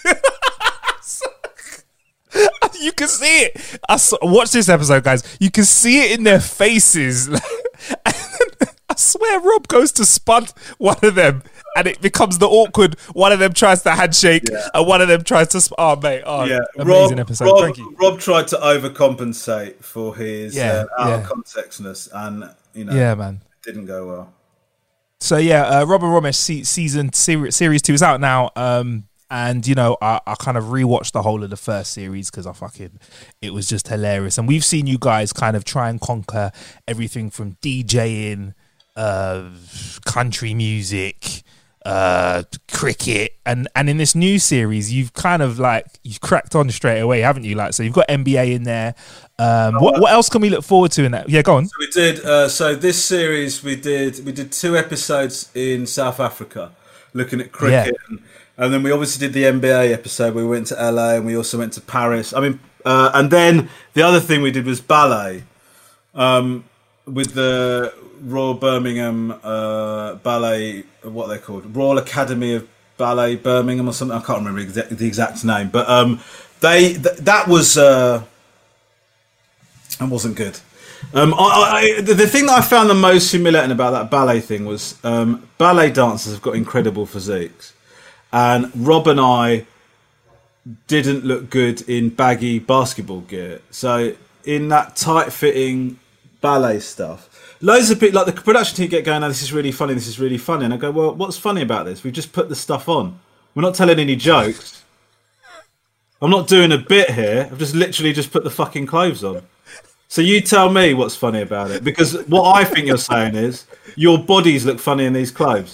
S4: You can see it. Watch this episode, guys. You can see it in their faces. I swear Rob goes to spud one of them and it becomes the awkward, one of them tries to handshake and one of them tries to amazing episode. Thank you.
S5: Rob tried to overcompensate for his out of contextness, and
S4: man,
S5: it didn't go well.
S4: So Rob and Ramesh season series 2 is out now. And, you know, I kind of rewatched the whole of the first series because it was just hilarious. And we've seen you guys kind of try and conquer everything from DJing, country music, cricket. And in this new series, you've kind of you've cracked on straight away, haven't you? So you've got NBA in there. What else can we look forward to in that? Yeah, go on.
S5: So we did, so this series, we did 2 episodes in South Africa looking at cricket. Yeah. And then we obviously did the NBA episode. We went to LA and we also went to Paris. I mean, and then the other thing we did was ballet with the Royal Birmingham Ballet, what are they called? Royal Academy of Ballet Birmingham or something. I can't remember the exact name. But that wasn't good. The thing that I found the most humiliating about that ballet thing was ballet dancers have got incredible physiques, and Rob and I didn't look good in baggy basketball gear. So in that tight-fitting ballet stuff, loads of people, like the production team, get going, "Oh, this is really funny, this is really funny." And I go, "Well, what's funny about this? We've just put the stuff on. We're not telling any jokes. I'm not doing a bit here. I've just literally just put the fucking clothes on. So you tell me what's funny about it, because what I think you're saying is your bodies look funny in these clothes."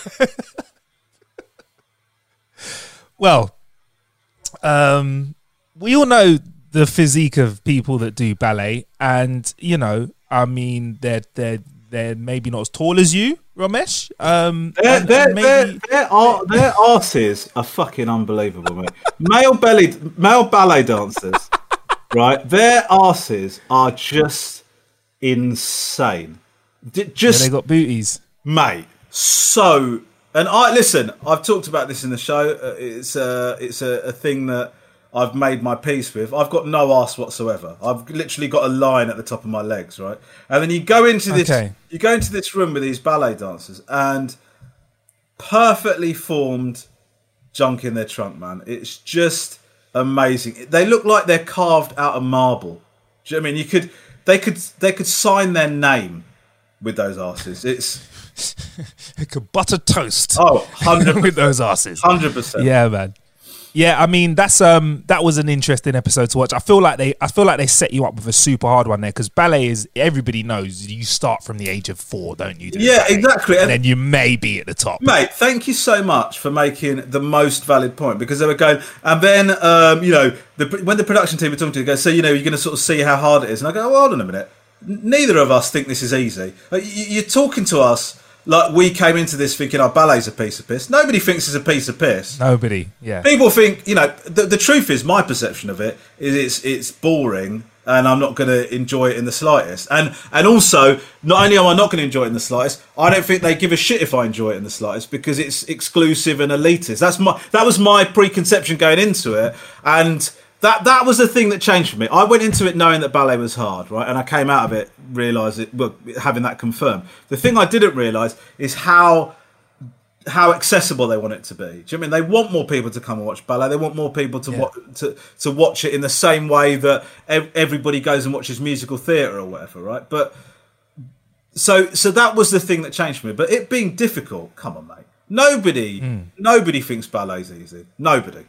S4: Well, we all know the physique of people that do ballet, and you know, I mean, they're maybe not as tall as you, Romesh.
S5: Their arses are fucking unbelievable, mate. Male ballet dancers, right? Their arses are just insane. Just
S4: they got booties,
S5: mate. So, and I've talked about this in the show. It's a thing that I've made my peace with. I've got no arse whatsoever. I've literally got a line at the top of my legs, right? And then you go into this room with these ballet dancers and perfectly formed junk in their trunk, man. It's just amazing. They look like they're carved out of marble. Do you know what I mean? They could sign their name with those arses.
S4: It could butter toast.
S5: Oh, 100%
S4: with those arses.
S5: 100%.
S4: Yeah, man. Yeah, I mean that was an interesting episode to watch. I feel like they set you up with a super hard one there, because ballet is, everybody knows you start from the age of 4, don't you?
S5: Yeah, exactly.
S4: And then you may be at the top.
S5: Mate, thank you so much for making the most valid point, because they were going, and then when the production team were talking to you, they go, so you're going to sort of see how hard it is, and I go, well, hold on a minute, neither of us think this is easy. You're talking to us like we came into this thinking our ballet's a piece of piss. Nobody thinks it's a piece of piss.
S4: Nobody, yeah.
S5: People think, the truth is, my perception of it is it's boring and I'm not going to enjoy it in the slightest. And also, not only am I not going to enjoy it in the slightest, I don't think they give a shit if I enjoy it in the slightest, because it's exclusive and elitist. That was my preconception going into it, and That was the thing that changed for me. I went into it knowing that ballet was hard, right? And I came out of it having that confirmed. The thing I didn't realise is how accessible they want it to be. Do you know what I mean? They want more people to come and watch ballet. They want more people to watch it in the same way that everybody goes and watches musical theatre or whatever, right? But so that was the thing that changed for me. But it being difficult, come on, mate. Nobody thinks ballet's easy. Nobody.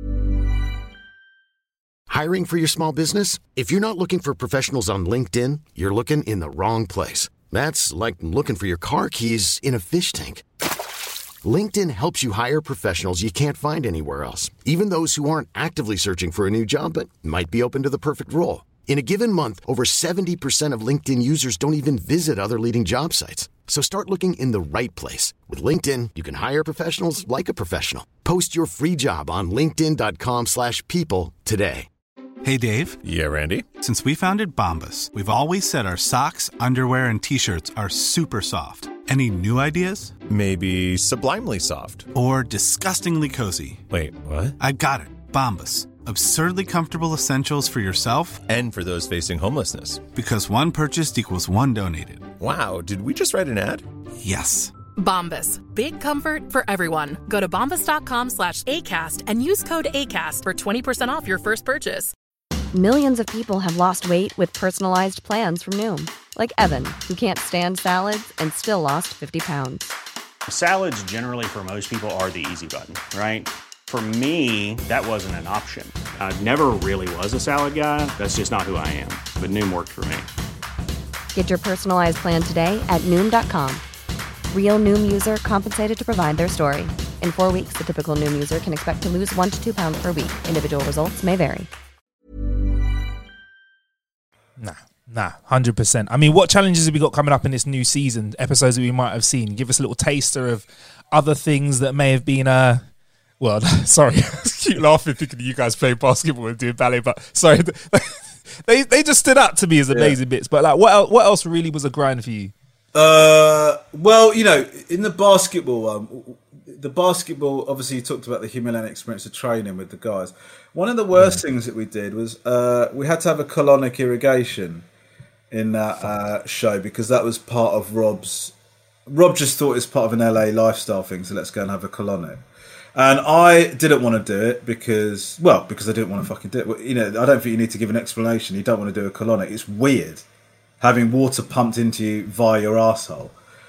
S1: Hiring for your small business? If you're not looking for professionals on LinkedIn, you're looking in the wrong place. That's like looking for your car keys in a fish tank. LinkedIn helps you hire professionals you can't find anywhere else, even those who aren't actively searching for a new job but might be open to the perfect role. In a given month, over 70% of LinkedIn users don't even visit other leading job sites. So start looking in the right place. With LinkedIn, you can hire professionals like a professional. Post your free job on linkedin.com/people today.
S3: Hey, Dave.
S6: Yeah, Randy.
S3: Since we founded Bombas, we've always said our socks, underwear, and T-shirts are super soft. Any new ideas?
S6: Maybe sublimely soft.
S3: Or disgustingly cozy.
S6: Wait, what?
S3: I got it. Bombas. Absurdly comfortable essentials for yourself
S6: and for those facing homelessness.
S3: Because one purchased equals one donated.
S6: Wow, did we just write an ad?
S3: Yes.
S7: Bombas. Big comfort for everyone. Go to bombas.com/ACAST and use code ACAST for 20% off your first purchase.
S2: Millions of people have lost weight with personalized plans from Noom. Like Evan, who can't stand salads and still lost 50 pounds.
S8: Salads generally for most people are the easy button, right? For me, that wasn't an option. I never really was a salad guy. That's just not who I am. But Noom worked for me.
S2: Get your personalized plan today at Noom.com. Real Noom user compensated to provide their story. In 4 weeks, the typical Noom user can expect to lose 1 to 2 pounds per week. Individual results may vary.
S4: Nah, 100%. I mean, what challenges have we got coming up in this new season? Episodes that we might have seen. Give us a little taster of other things that may have been well, sorry, I keep laughing thinking you guys playing basketball and doing ballet, but sorry, they just stood out to me as amazing bits. But like, what else really was a grind for you?
S5: Well, in the basketball one, obviously you talked about the humiliating experience of training with the guys. One of the worst things that we did was we had to have a colonic irrigation in that show, because that was part of Rob's. Rob just thought it was part of an LA lifestyle thing, so let's go and have a colonic. And I didn't want to do it because I didn't want to fucking do it. You know, I don't think you need to give an explanation. You don't want to do a colonic. It's weird having water pumped into you via your arsehole.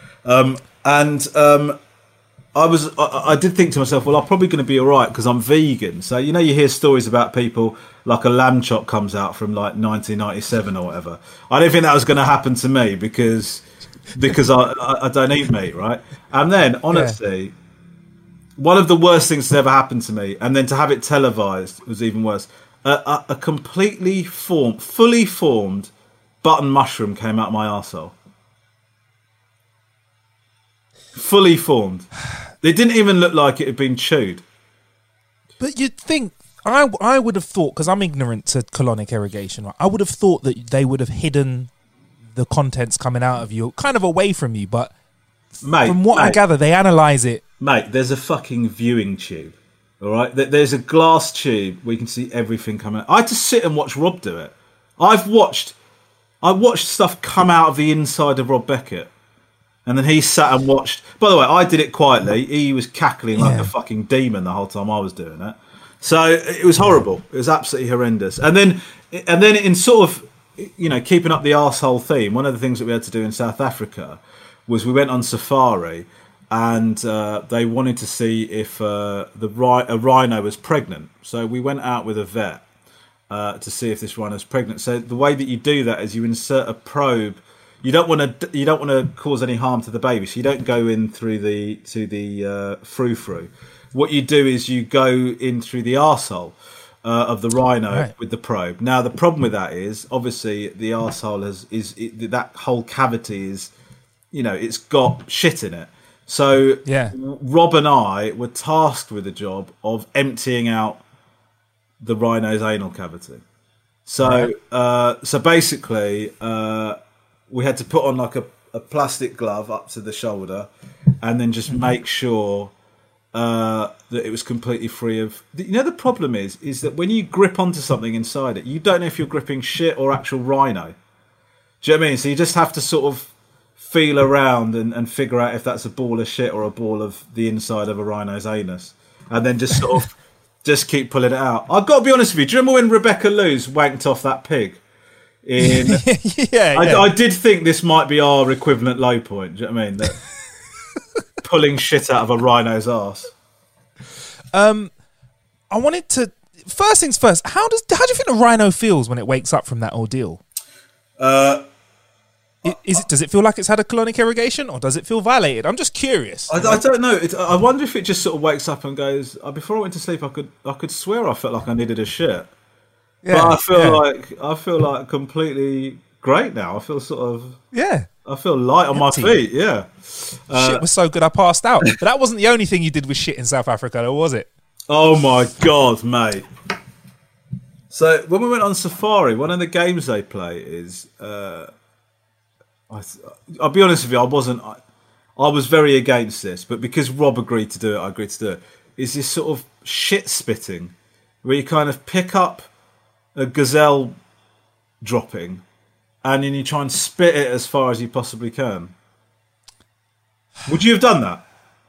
S5: I did think to myself, well, I'm probably going to be all right because I'm vegan. So, you know, you hear stories about people like a lamb chop comes out from like 1997 or whatever. I didn't think that was going to happen to me because I don't eat meat, right? And then, honestly, one of the worst things that ever happened to me, and then to have it televised was even worse. A completely fully formed button mushroom came out of my arsehole. Fully formed. It didn't even look like it had been chewed.
S4: But you'd think, I would have thought, because I'm ignorant to colonic irrigation, right? I would have thought that they would have hidden the contents coming out of you, kind of away from you, but from what I gather, they analyse it.
S5: Mate, there's a fucking viewing tube, all right? There's a glass tube where you can see everything coming out. I had to sit and watch Rob do it. I watched stuff come out of the inside of Rob Beckett. And then he sat and watched. By the way, I did it quietly. He was cackling like a fucking demon the whole time I was doing it. So it was horrible. It was absolutely horrendous. And then in sort of, you know, keeping up the arsehole theme, one of the things that we had to do in South Africa was we went on safari, and they wanted to see if a rhino was pregnant. So we went out with a vet to see if this rhino was pregnant. So the way that you do that is you insert a probe. You don't want to cause any harm to the baby, so you don't go in through the frou-frou. What you do is you go in through the arsehole of the rhino with the probe. Now the problem with that is obviously the arsehole that whole cavity is, you know, it's got shit in it. So Rob and I were tasked with the job of emptying out the rhino's anal cavity. So so basically. We had to put on like a plastic glove up to the shoulder, and then just make sure that it was completely free of. You know, the problem is that when you grip onto something inside it, you don't know if you're gripping shit or actual rhino. Do you know what I mean? So you just have to sort of feel around and figure out if that's a ball of shit or a ball of the inside of a rhino's anus, and then just sort of just keep pulling it out. I've got to be honest with you. Do you remember when Rebecca Lewis wanked off that pig? I did think this might be our equivalent low point. Do you know what I mean? That pulling shit out of a rhino's arse.
S4: I wanted to. First things first. How do you think a rhino feels when it wakes up from that ordeal?
S5: Does
S4: it feel like it's had a colonic irrigation, or does it feel violated? I'm just curious.
S5: I don't know. I wonder if it just sort of wakes up and goes. Before I went to sleep, I could swear I felt like I needed a shit. Yeah, but I feel like completely great now. I feel sort of I feel light on my feet. Yeah,
S4: shit was so good I passed out. But that wasn't the only thing you did with shit in South Africa, though, was it?
S5: Oh my god, mate! So when we went on safari, one of the games they play is I'll be honest with you, I was very against this, but because Rob agreed to do it, I agreed to do it. Is this sort of shit spitting where you kind of pick up a gazelle dropping, and then you try and spit it as far as you possibly can. Would you have done that?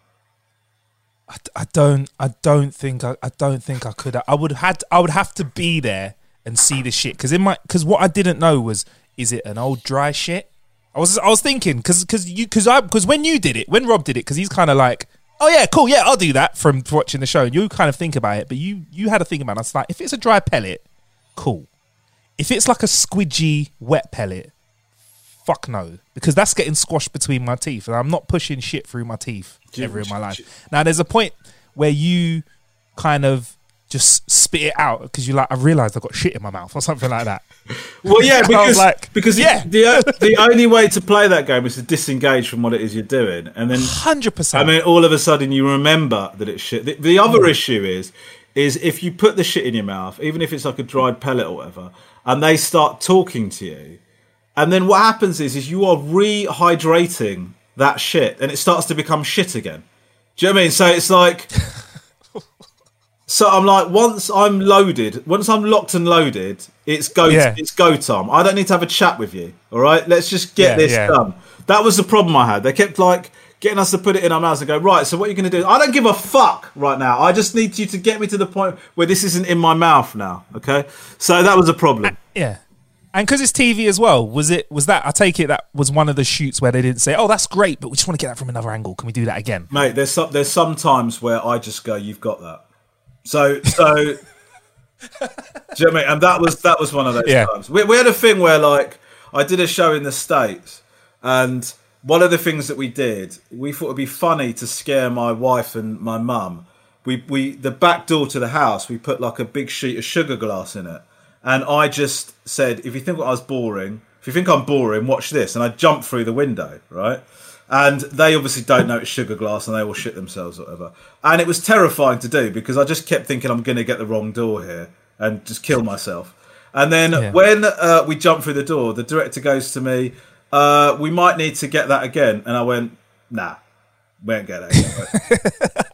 S4: I don't think I could. I would have to be there and see the shit, because what I didn't know was, is it an old dry shit? I was thinking because when you did it, when Rob did it, because he's kind of like, oh yeah, cool, yeah, I'll do that from watching the show, and you kind of think about it, but you had a think about it. I was like, if it's a dry pellet, cool. If it's like a squidgy wet pellet, fuck no, because that's getting squashed between my teeth, and I'm not pushing shit through my teeth ever in my life. Now, there's a point where you kind of just spit it out because you're like, I realised I've got shit in my mouth or something like that.
S5: Well, yeah, because the only way to play that game is to disengage from what it is you're doing, and then
S4: 100%.
S5: I mean, all of a sudden you remember that it's shit. The other issue is if you put the shit in your mouth, even if it's like a dried pellet or whatever, and they start talking to you, and then what happens is you are rehydrating that shit, and it starts to become shit again. Do you know what I mean? So it's like, So I'm like, once I'm locked and loaded, it's go time. I don't need to have a chat with you. All right, let's just get this done. That was the problem I had. They kept like getting us to put it in our mouths and go, right, so what are you going to do? I don't give a fuck right now. I just need you to get me to the point where this isn't in my mouth now. Okay, so that was a problem.
S4: Yeah. And because it's TV as well, was that? I take it that was one of the shoots where they didn't say, "Oh, that's great, but we just want to get that from another angle. Can we do that again?"
S5: Mate, there's some times where I just go, "You've got that." So, do you know what I mean? And that was one of those times. We had a thing where like I did a show in the States, and one of the things that we did, we thought it'd be funny to scare my wife and my mum. We the back door to the house, we put like a big sheet of sugar glass in it. And I just said, if you think I'm boring, watch this. And I jumped through the window, right? And they obviously don't know it's sugar glass and they all shit themselves or whatever. And it was terrifying to do because I just kept thinking I'm going to get the wrong door here and just kill myself. And then when we jumped through the door, the director goes to me, we might need to get that again. And I went, nah, we won't get that again.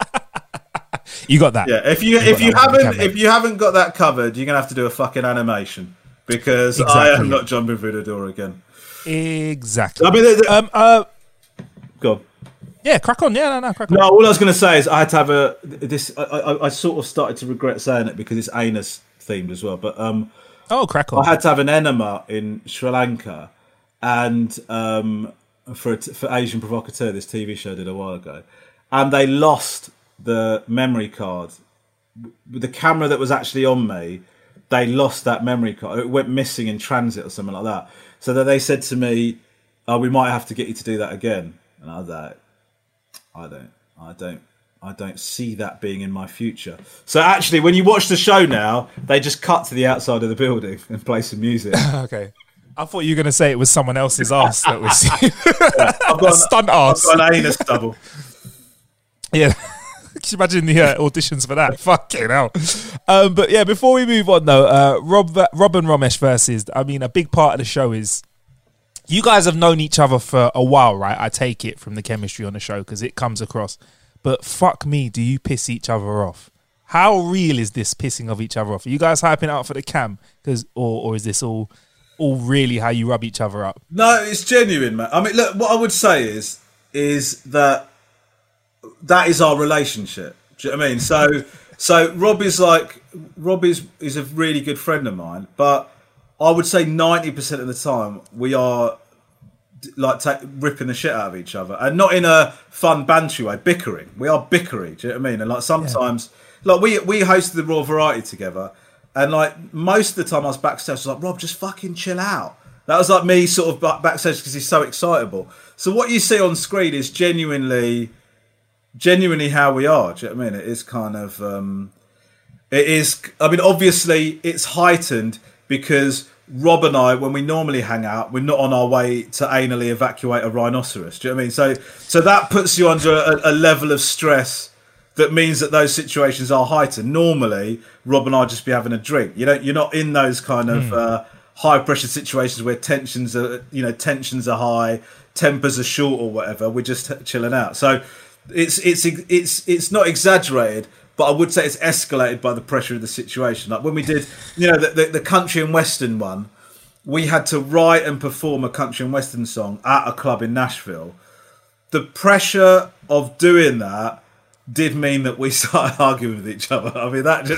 S4: You got that.
S5: Yeah, if you haven't got that covered, you're gonna have to do a fucking animation because I am not jumping through the door again.
S4: Exactly.
S5: I mean, go on.
S4: Yeah, crack on. Yeah, no, crack on.
S5: No, all I was gonna say is I had to have I sort of started to regret saying it because it's anus themed as well. But
S4: crack on.
S5: I had to have an enema in Sri Lanka, and for Asian Provocateur, this TV show did a while ago, and they lost the memory card. The camera that was actually on me, they lost that memory card. It went missing in transit or something like that. So that they said to me, we might have to get you to do that again. And I was like, I don't see that being in my future. So actually, when you watch the show now, they just cut to the outside of the building and play some music.
S4: Okay. I thought you were going to say it was someone else's ass that was I've got stunt ass.
S5: I've got an anus double.
S4: Yeah. Can you imagine the auditions for that? Fucking hell. But yeah, before we move on though, Rob and Romesh versus, I mean, a big part of the show is you guys have known each other for a while, right? I take it from the chemistry on the show because it comes across. But fuck me, do you piss each other off? How real is this pissing of each other off? Are you guys hyping out for the cam? Or is this all really how you rub each other up? No,
S5: it's genuine, man. I mean, look, what I would say is that is our relationship. Do you know what I mean? So Rob is a really good friend of mine, but I would say 90% of the time we are like ripping the shit out of each other, and not in a fun banter way, bickering. We are bickering. Do you know what I mean? And like sometimes, like we hosted the Raw Variety together, and like most of the time I was backstage, I was like, Rob, just fucking chill out. That was like me sort of backstage because he's so excitable. So what you see on screen is genuinely how we are. Do you know what I mean? It is kind of it is. I mean, obviously it's heightened because Rob and I, when we normally hang out, we're not on our way to anally evacuate a rhinoceros. Do you know what I mean? So that puts you under a level of stress that means that those situations are heightened. Normally, Rob and I just be having a drink. You're not in those kind of high pressure situations where tensions are high, tempers are short or whatever. We're just chilling out. So it's not exaggerated, but I would say it's escalated by the pressure of the situation. Like when we did, the country and western one, we had to write and perform a country and western song at a club in Nashville. The pressure of doing that did mean that we started arguing with each other. I mean, that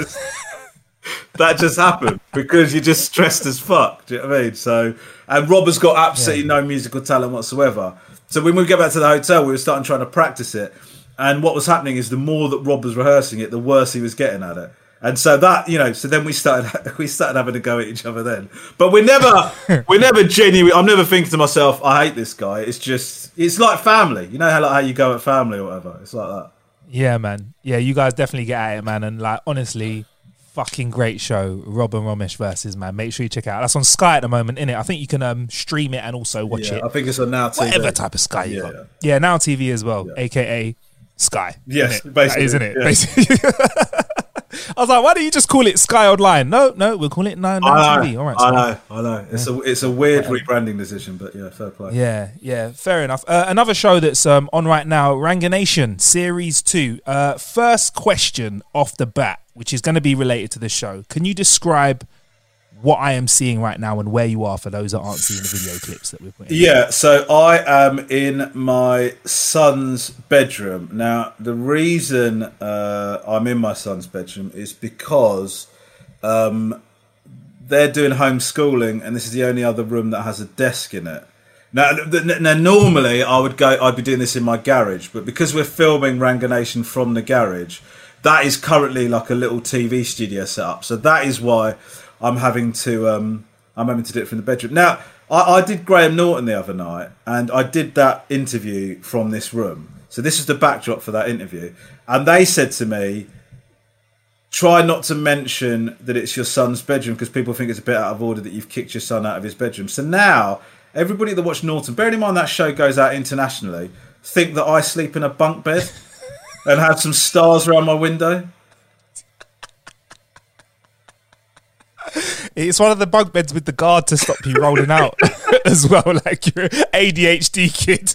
S5: just happened because you're just stressed as fuck. Do you know what I mean? So, and Rob has got absolutely no musical talent whatsoever. So when we get back to the hotel, we were starting trying to practice it. And what was happening is the more that Rob was rehearsing it, the worse he was getting at it. And so that, so then we started having to go at each other then. But we're never genuine. I'm never thinking to myself, I hate this guy. It's like family. You know how you go at family or whatever. It's like that.
S4: Yeah, man. Yeah, you guys definitely get at it, man. And like, honestly, fucking great show, Rob and Romesh versus, man. Make sure you check it out. That's on Sky at the moment, innit? I think you can stream it and also watch it.
S5: I think it's on Now TV.
S4: Whatever type of Sky you got. Yeah, Now TV as well, aka Sky.
S5: Yes,
S4: basically.
S5: basically.
S4: That is, isn't it?
S5: Yeah.
S4: Basically. I was like, why don't you just call it Sky Online? No, we'll call it Now TV. All right,
S5: I know. It's a weird rebranding decision, but yeah, fair play.
S4: Yeah, fair enough. Another show that's on right now, Ranganation Series 2. First question off the bat, which is going to be related to the show. Can you describe what I am seeing right now and where you are for those that aren't seeing the video clips that we're putting?
S5: Yeah, so I am in my son's bedroom. Now, the reason I'm in my son's bedroom is because they're doing homeschooling, and this is the only other room that has a desk in it. Now, normally I'd be doing this in my garage, but because we're filming Ranganation from the garage, that is currently like a little TV studio set up. So that is why I'm having to do it from the bedroom. Now, I did Graham Norton the other night, and I did that interview from this room. So this is the backdrop for that interview. And they said to me, try not to mention that it's your son's bedroom because people think it's a bit out of order that you've kicked your son out of his bedroom. So now, everybody that watched Norton, bearing in mind that show goes out internationally, think that I sleep in a bunk bed and have some stars around my window.
S4: It's one of the bunk beds with the guard to stop you rolling out as well, like your ADHD kid.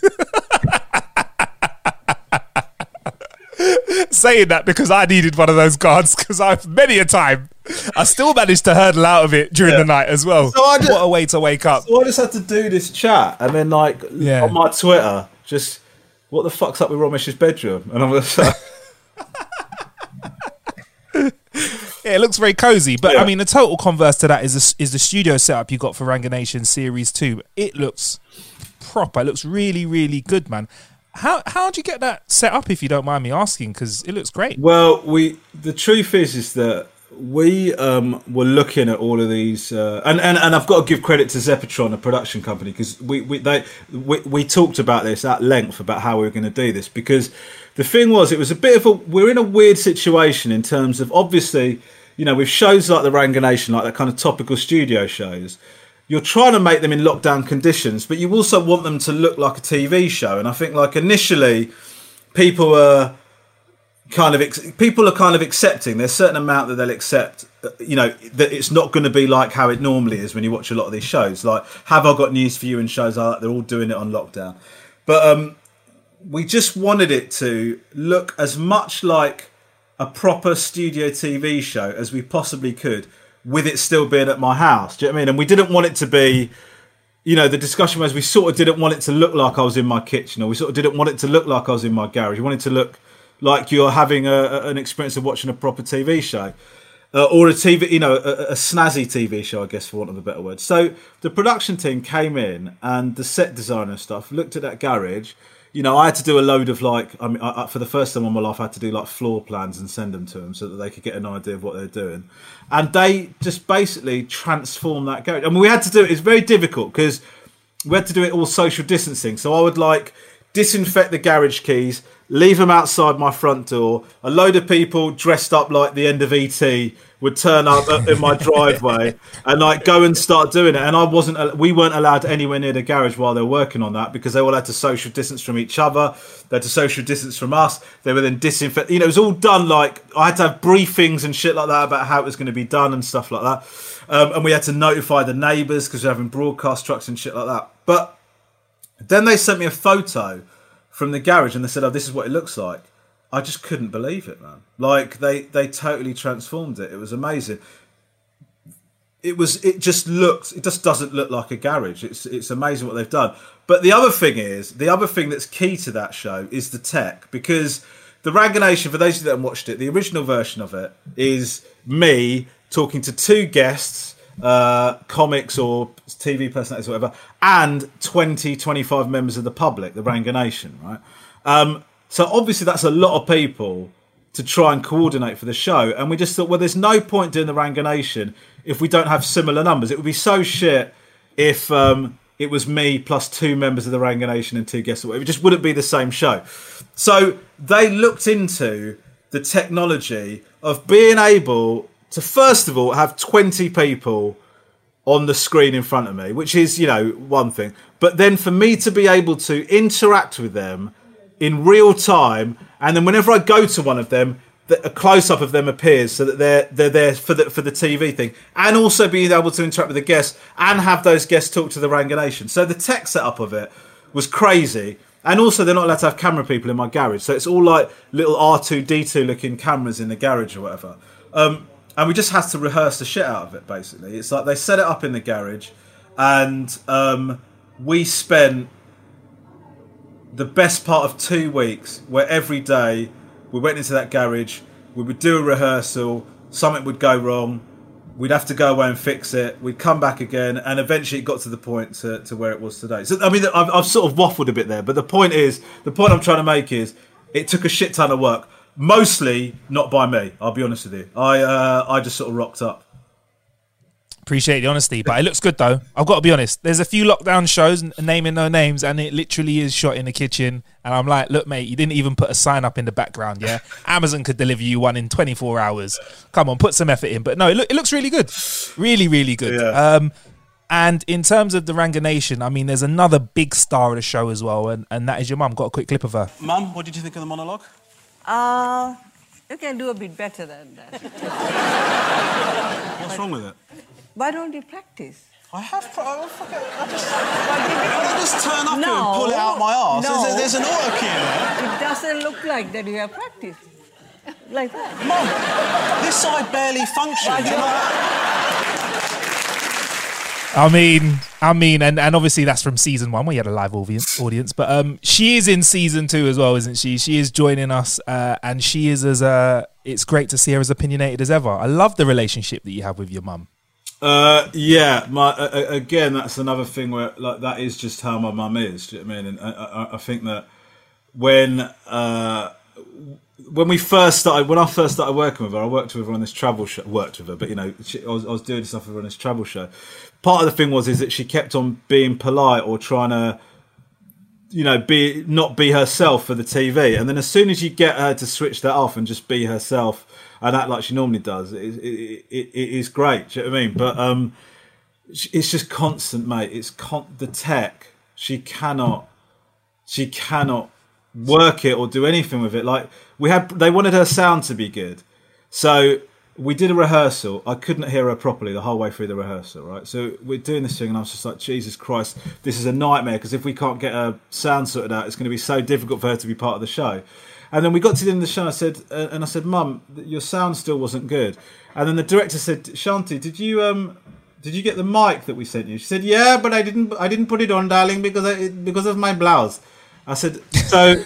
S4: Saying that because I needed one of those guards because I've many a time I still managed to hurdle out of it during the night as well. So what a way to wake up.
S5: So I just had to do this chat and then on my Twitter, just what the fuck's up with Romesh's bedroom? And I'm just like...
S4: Yeah, it looks very cozy, but I mean, the total converse to that is the studio setup you got for Ranganation Series 2. It looks proper. It looks really, really good, man. How'd you get that set up, if you don't mind me asking? Because it looks great.
S5: Well, the truth is that we were looking at all of these, and I've got to give credit to Zeppotron, a production company, because we talked about this at length about how we were going to do this. Because the thing was, it was a bit of we're in a weird situation in terms of, obviously, you know, with shows like the Ranganation, like that kind of topical studio shows, you're trying to make them in lockdown conditions, but you also want them to look like a TV show. And I think, like, initially, people are kind of accepting. There's a certain amount that they'll accept, you know, that it's not going to be like how it normally is when you watch a lot of these shows. Like, Have I Got News For You and shows like that, they're all doing it on lockdown. But we just wanted it to look as much like a proper studio TV show as we possibly could, with it still being at my house. Do you know what I mean? And we didn't want it to be, you know, the discussion was we sort of didn't want it to look like I was in my kitchen, or we sort of didn't want it to look like I was in my garage. We wanted it to look like you're having an experience of watching a proper TV show. Or a TV, you know, a snazzy TV show, I guess, for want of a better word. So the production team came in, and the set designer and stuff looked at that garage. You know, I had to do a load of, like, I mean, for the first time in my life, I had to do like floor plans and send them to them so that they could get an idea of what they're doing. And they just basically transformed that garage. I mean, we had to do it. It's very difficult because we had to do it all social distancing. So I would, like, disinfect the garage keys, leave them outside my front door. A load of people dressed up like the end of ET would turn up in my driveway and, like, go and start doing it. And we weren't allowed anywhere near the garage while they were working on that because they all had to social distance from each other. They had to social distance from us. They were then disinfect. You know, it was all done, like, I had to have briefings and shit like that about how it was going to be done and stuff like that. And we had to notify the neighbours because we were having broadcast trucks and shit like that. But then they sent me a photo from the garage and they said, oh, this is what it looks like. I just couldn't believe it, man. Like, they totally transformed it. It was amazing. It just doesn't look like a garage. It's amazing what they've done. But the other thing that's key to that show is the tech, because the Ranganation, for those of you that haven't watched it, the original version of it is me talking to two guests, comics or TV personalities or whatever, and 25 members of the public, the Ranganation, right? So obviously that's a lot of people to try and coordinate for the show. And we just thought, well, there's no point doing the Ranganation if we don't have similar numbers. It would be so shit if it was me plus two members of the Ranganation and two guests or whatever. It just wouldn't be the same show. So they looked into the technology of being able to, first of all, have 20 people on the screen in front of me, which is, you know, one thing. But then for me to be able to interact with them in real time, and then whenever I go to one of them, a close-up of them appears so that they're there for the TV thing, and also being able to interact with the guests and have those guests talk to the Ranga Nation. So the tech setup of it was crazy, and also they're not allowed to have camera people in my garage, so it's all like little R2-D2 looking cameras in the garage or whatever. And we just had to rehearse the shit out of it. Basically, it's like they set it up in the garage, and we spent the best part of 2 weeks where every day we went into that garage, we would do a rehearsal, something would go wrong, we'd have to go away and fix it, we'd come back again, and eventually it got to the point to where it was today. So, I mean, I've sort of waffled a bit there, but the point I'm trying to make is it took a shit ton of work. Mostly not by me, I'll be honest with you. I just sort of rocked up.
S4: Appreciate the honesty, but it looks good though. I've got to be honest. There's a few lockdown shows, naming no names, and it literally is shot in the kitchen. And I'm like, look, mate, you didn't even put a sign up in the background, yeah? Amazon could deliver you one in 24 hours. Come on, put some effort in. But no, it looks really good. Really, really good. Yeah. And in terms of the Ranga Nation, I mean, there's another big star of the show as well, and that is your mum. Got a quick clip of her.
S9: Mum, what did you think of the monologue?
S10: You can do a bit better than that.
S9: What's wrong with it?
S10: Why don't you practice?
S9: I have. I just turn up here and pull it out my arse.
S10: No.
S9: There's an auto cue there.
S10: It doesn't look like that you have practiced. Like that.
S9: Mum, this side barely functions.
S4: I mean, and obviously that's from season 1 where you had a live audience, but she is in season 2 as well, isn't she? She is joining us, and she is it's great to see her as opinionated as ever. I love the relationship that you have with your mum.
S5: Again, that's another thing where like that is just how my mum is. Do you know what I mean? And I think that when I first started working with her, I worked with her on this travel show. Worked with her, but you know, I was doing stuff with her on this travel show. Part of the thing is that she kept on being polite or trying to, you know, not be herself for the TV. And then as soon as you get her to switch that off and just be herself and act like she normally does, it is great. Do you know what I mean? But it's just constant, mate. It's the tech. She cannot work it or do anything with it. Like they wanted her sound to be good, so we did a rehearsal. I couldn't hear her properly the whole way through the rehearsal, right? So we're doing this thing and I was just like, Jesus Christ, this is a nightmare, because if we can't get her sound sorted out, it's going to be so difficult for her to be part of the show. And then we got to the end of the show and I said, Mum, your sound still wasn't good. And then the director said, Shanti, did you get the mic that we sent you? She said, yeah, but I didn't put it on, darling, because of my blouse. I said, so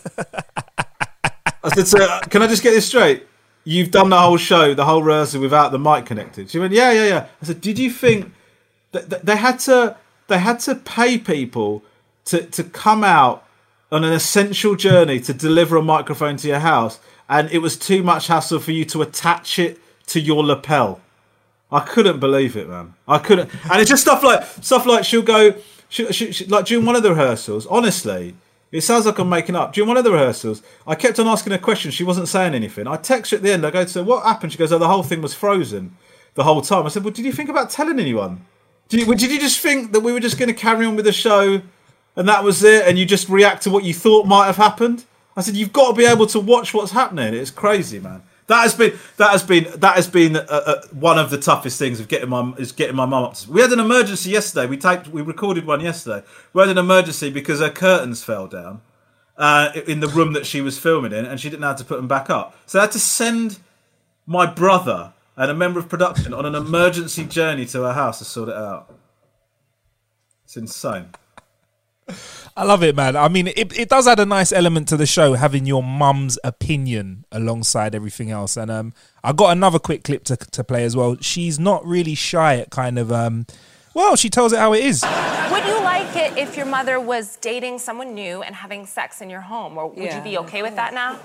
S5: can I just get this straight? You've done the whole show, the whole rehearsal without the mic connected. She went, yeah. I said, did you think that they had to pay people to come out on an essential journey to deliver a microphone to your house, and it was too much hassle for you to attach it to your lapel? I couldn't believe it, man. I couldn't. And it's just stuff like she'll go, like during one of the rehearsals, honestly, it sounds like I'm making up. During one of the rehearsals, I kept on asking her questions. She wasn't saying anything. I text her at the end. I go to her, what happened? She goes, oh, the whole thing was frozen the whole time. I said, well, did you think about telling anyone? Did you just think that we were just going to carry on with the show and that was it, and you just react to what you thought might have happened? I said, you've got to be able to watch what's happening. It's crazy, man. That has been one of the toughest things of getting my mum up. We had an emergency yesterday. We recorded one yesterday. We had an emergency because her curtains fell down in the room that she was filming in, and she didn't know how to put them back up. So I had to send my brother and a member of production on an emergency journey to her house to sort it out. It's insane.
S4: I love it, man. I mean, it does add a nice element to the show, having your mum's opinion alongside everything else. And I got another quick clip to play as well. She's not really shy at kind of, she tells it how it is.
S11: Would you like it if your mother was dating someone new and having sex in your home? Or would you be okay with that now?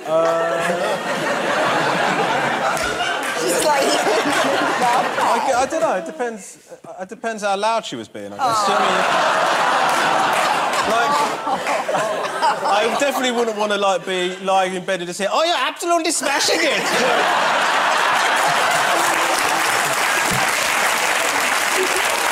S10: She's like,
S9: I don't know. It depends how loud she was being, I guess. I definitely wouldn't want to be lying in bed and just say, "Oh, you're absolutely smashing it."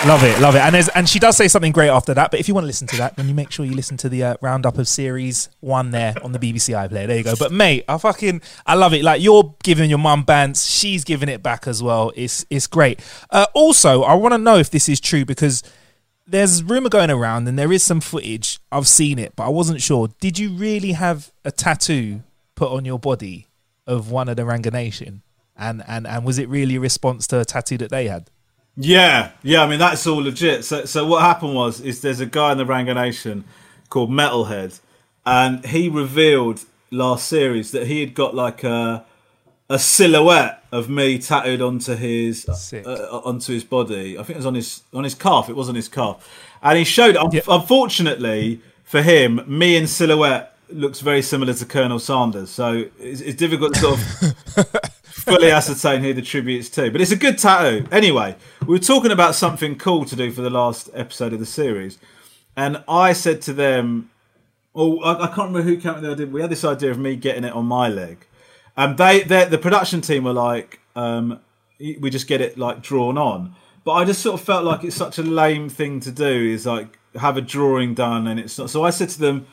S4: Love it. And she does say something great after that. But if you want to listen to that, then you make sure you listen to the roundup of series 1 there on the BBC iPlayer. There you go. But mate, I love it. Like, you're giving your mum bants, she's giving it back as well. It's great. Also, I want to know if this is true, because there's rumour going around and there is some footage. I've seen it, but I wasn't sure. Did you really have a tattoo put on your body of one of the Ranga Nation? And was it really a response to a tattoo that they had?
S5: Yeah. I mean, that's all legit. So what happened is there's a guy in the Ranga Nation called Metalhead, and he revealed last series that he had got like a silhouette of me tattooed onto his body. I think it was on his calf. It was on his calf, and he showed. Unfortunately for him, me in silhouette looks very similar to Colonel Sanders, so it's difficult to sort of fully ascertain who the tribute's to. But it's a good tattoo. Anyway, we were talking about something cool to do for the last episode of the series, and I said to them, I can't remember who came up with the idea. We had this idea of me getting it on my leg. And the production team were like, we just get it like drawn on. But I just sort of felt like it's such a lame thing to do, is like have a drawing done, and it's not. So I said to them,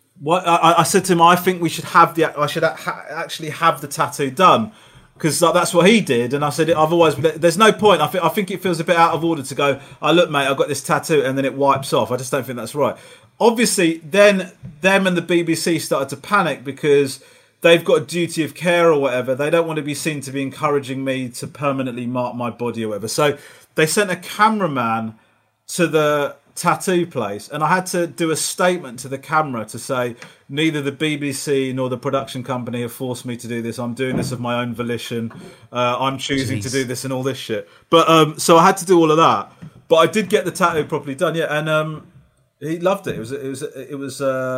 S5: I said to him, I think we should have actually have the tattoo done, because that's what he did. And I said, otherwise, there's no point. I think it feels a bit out of order to go, look, mate, I've got this tattoo, and then it wipes off. I just don't think that's right. Obviously, then them and the BBC started to panic because they've got a duty of care or whatever. They don't want to be seen to be encouraging me to permanently mark my body or whatever. So they sent a cameraman to the tattoo place, and I had to do a statement to the camera to say neither the BBC nor the production company have forced me to do this. I'm doing this of my own volition. I'm choosing to do this and all this shit. But so I had to do all of that. But I did get the tattoo properly done, yeah. And he loved it. It was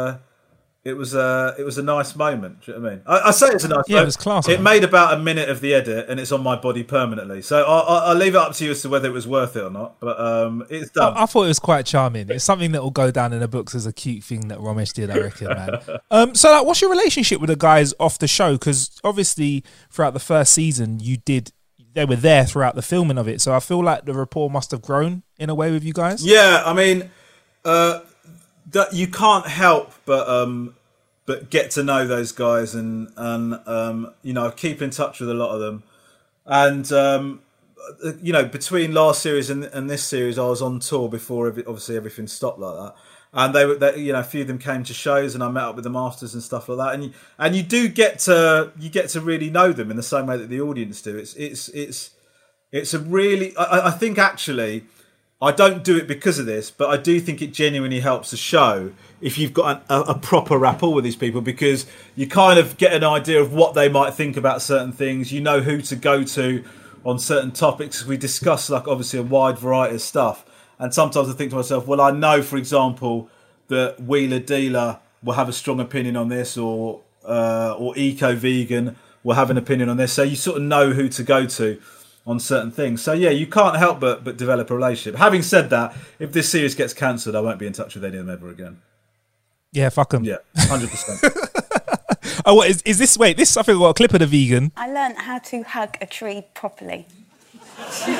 S5: a nice moment. Do you know what I mean? I say it's a nice moment.
S4: It was class.
S5: It made about a minute of the edit, and it's on my body permanently. So I'll leave it up to you as to whether it was worth it or not. But it's done.
S4: I thought it was quite charming. It's something that will go down in the books as a cute thing that Romesh did, I reckon, man. So, like, what's your relationship with the guys off the show? Because obviously, throughout the first season, they were there throughout the filming of it. So I feel like the rapport must have grown in a way with you guys.
S5: Yeah, I mean, that you can't help but get to know those guys, and you know, keep in touch with a lot of them. And you know, between last series and this series, I was on tour before obviously everything stopped like that. And they you know, a few of them came to shows, and I met up with them afters and stuff like that. And you do get to really know them in the same way that the audience do. It's a really, I think actually, I don't do it because of this, but I do think it genuinely helps the show if you've got a proper rapport with these people, because you kind of get an idea of what they might think about certain things. You know who to go to on certain topics. We discuss, like, obviously a wide variety of stuff. And sometimes I think to myself, well, I know, for example, that Wheeler Dealer will have a strong opinion on this, or Eco-Vegan will have an opinion on this. So you sort of know who to go to on certain things. So yeah, you can't help but develop a relationship. Having said that, if this series gets cancelled, I won't be in touch with any of them ever again.
S4: Yeah, fuck them.
S5: Yeah, 100%.
S4: Oh, what is this? Wait, this, I think, got a clip of the vegan.
S12: I learnt how to hug a tree properly. Thank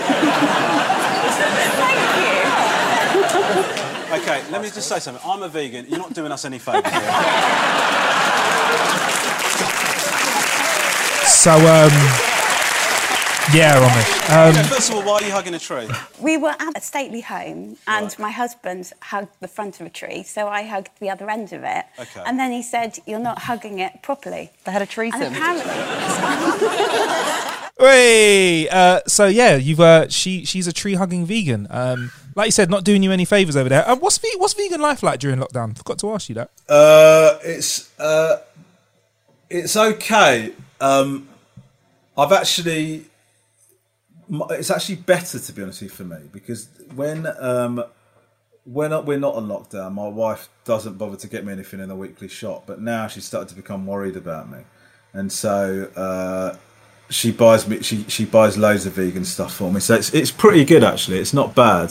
S9: you. Okay, let me just say something. I'm a vegan. You're not doing us any favours here.
S4: So, yeah, Romesh.
S9: First of all, why are you hugging a tree?
S12: We were at a stately home, and my husband hugged the front of a tree, so I hugged the other end of it.
S9: Okay.
S12: And then he said, "You're not hugging it properly."
S10: They had a threesome.
S12: And apparently...
S4: Hey, so yeah, she's a tree-hugging vegan. Like you said, not doing you any favours over there. What's vegan life like during lockdown? Forgot to ask you that.
S5: It's okay. It's actually better, to be honest with you, for me, because when we're not on lockdown, my wife doesn't bother to get me anything in the weekly shop, but now she's started to become worried about me, and so she buys loads of vegan stuff for me. So it's pretty good, actually. It's not bad.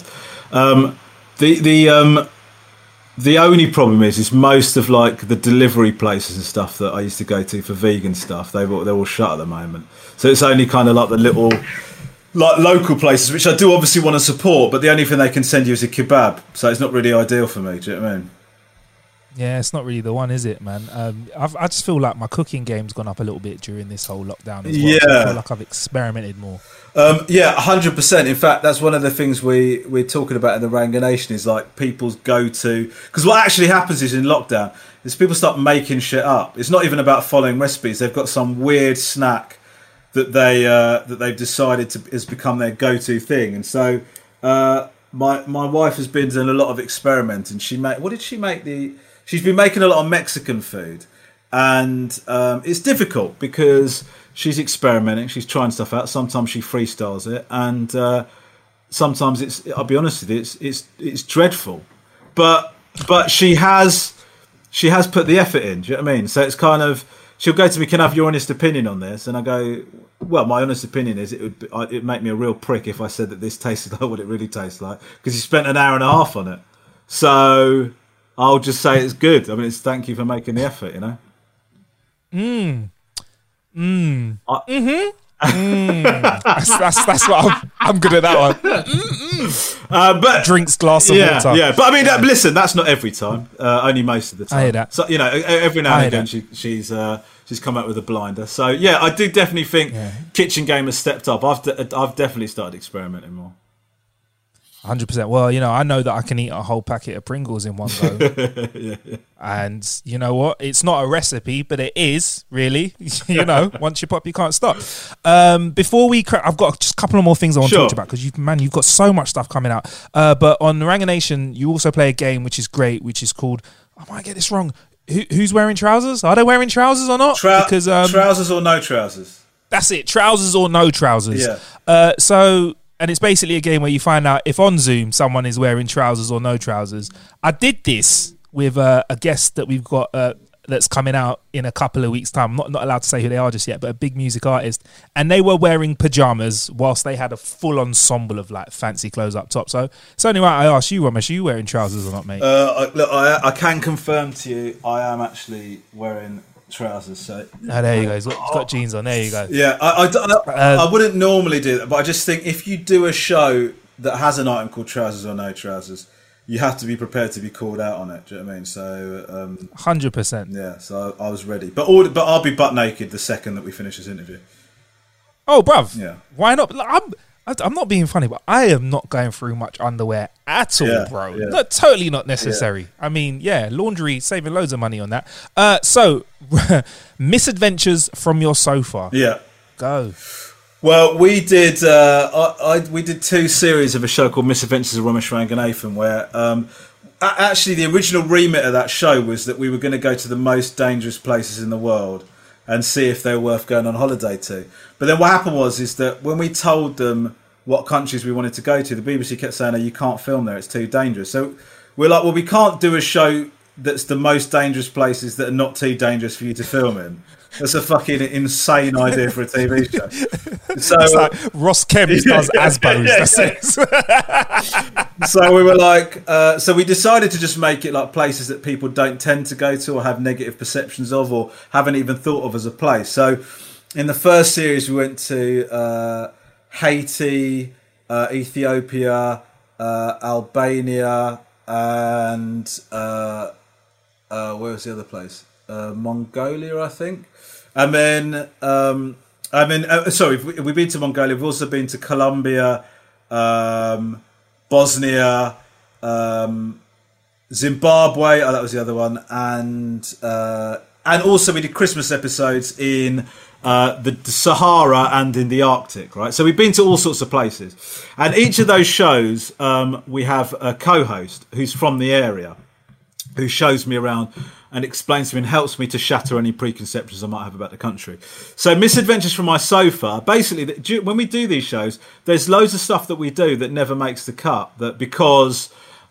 S5: The only problem is most of, like, the delivery places and stuff that I used to go to for vegan stuff, they're all shut at the moment. So it's only kind of like the like local places, which I do obviously want to support, but the only thing they can send you is a kebab, so it's not really ideal for me. Do you know what I mean?
S4: Yeah, it's not really the one, is it, man? I just feel like my cooking game's gone up a little bit during this whole lockdown as well.
S5: Yeah.
S4: So I feel like I've experimented more.
S5: 100%. In fact, that's one of the things we're talking about in the Ranga Nation is like people's go-to. Because what actually happens is in lockdown is people start making shit up. It's not even about following recipes. They've got some weird snack that they've decided has become their go-to thing. And so my wife has been doing a lot of experimenting. She's been making a lot of Mexican food, and it's difficult because she's experimenting, she's trying stuff out. Sometimes she freestyles it, and sometimes I'll be honest with you, it's dreadful. But she has put the effort in. Do you know what I mean? So it's kind of, she'll go to me, "Can I have your honest opinion on this?" And I go, "Well, my honest opinion is it'd make me a real prick if I said that this tasted like what it really tastes like, because you spent an hour and a half on it." So I'll just say it's good. I mean, it's thank you for making the effort, you know?
S4: That's what I'm good at that one.
S5: But
S4: drinks glass of water.
S5: Yeah, but I mean, listen, that's not every time. Only most of the time.
S4: I hear that.
S5: So, you know, every now and again she's come out with a blinder. So yeah, I do definitely think kitchen game has stepped up. I've definitely started experimenting more.
S4: 100%. Well, you know, I know that I can eat a whole packet of Pringles in one go.
S5: yeah.
S4: And you know what? It's not a recipe, but it is, really. You know, once you pop, you can't stop. Before I've got just a couple of more things I want to talk about, because you've got so much stuff coming out. But on Ranga Nation, you also play a game which is great, which is called, I might get this wrong, who's wearing trousers? Are they wearing trousers or not?
S5: Because trousers or no trousers.
S4: That's it. Trousers or no trousers.
S5: Yeah.
S4: And it's basically a game where you find out if on Zoom someone is wearing trousers or no trousers. I did this with a guest that we've got that's coming out in a couple of weeks' time. I'm not allowed to say who they are just yet, but a big music artist. And they were wearing pajamas whilst they had a full ensemble of like fancy clothes up top. So it's only right I asked you, Ramesh, are you wearing trousers or not, mate?
S5: Look, I can confirm to you I am actually wearing trousers. So
S4: there you go. He's got jeans on. There you go.
S5: Yeah, I wouldn't normally do that, but I just think if you do a show that has an item called trousers or no trousers, you have to be prepared to be called out on it. Do you know what I mean? So
S4: 100%.
S5: Yeah, so I was ready, but I'll be butt naked the second that we finish this interview.
S4: Oh, bruv.
S5: Yeah.
S4: Why not? I'm not being funny, but I am not going through much underwear at all, bro.
S5: Yeah.
S4: No, totally not necessary. Yeah. I mean, laundry, saving loads of money on that. So, misadventures from your sofa.
S5: Yeah.
S4: Go.
S5: Well, we did we did 2 series of a show called Misadventures of Ramesh Ranganathan, where actually the original remit of that show was that we were going to go to the most dangerous places in the world and see if they were worth going on holiday to. But then what happened is that when we told them what countries we wanted to go to, the BBC kept saying, "Oh, you can't film there, it's too dangerous." So we're like, well, we can't do a show that's the most dangerous places that are not too dangerous for you to film in. That's a fucking insane idea for a TV show. So
S4: it's like Ross Kemp does Asbos.
S5: So we were like, so we decided to just make it like places that people don't tend to go to or have negative perceptions of or haven't even thought of as a place. So in the first series, we went to Haiti, Ethiopia, Albania, and where was the other place? Mongolia, I think. And then, we've been to Mongolia. We've also been to Colombia, Bosnia, Zimbabwe. Oh, that was the other one. And also we did Christmas episodes in the Sahara and in the Arctic, right? So we've been to all sorts of places. And each of those shows, we have a co-host who's from the area, who shows me around and explains to me and helps me to shatter any preconceptions I might have about the country. So Misadventures from My Sofa, basically, when we do these shows, there's loads of stuff that we do that never makes the cut, that because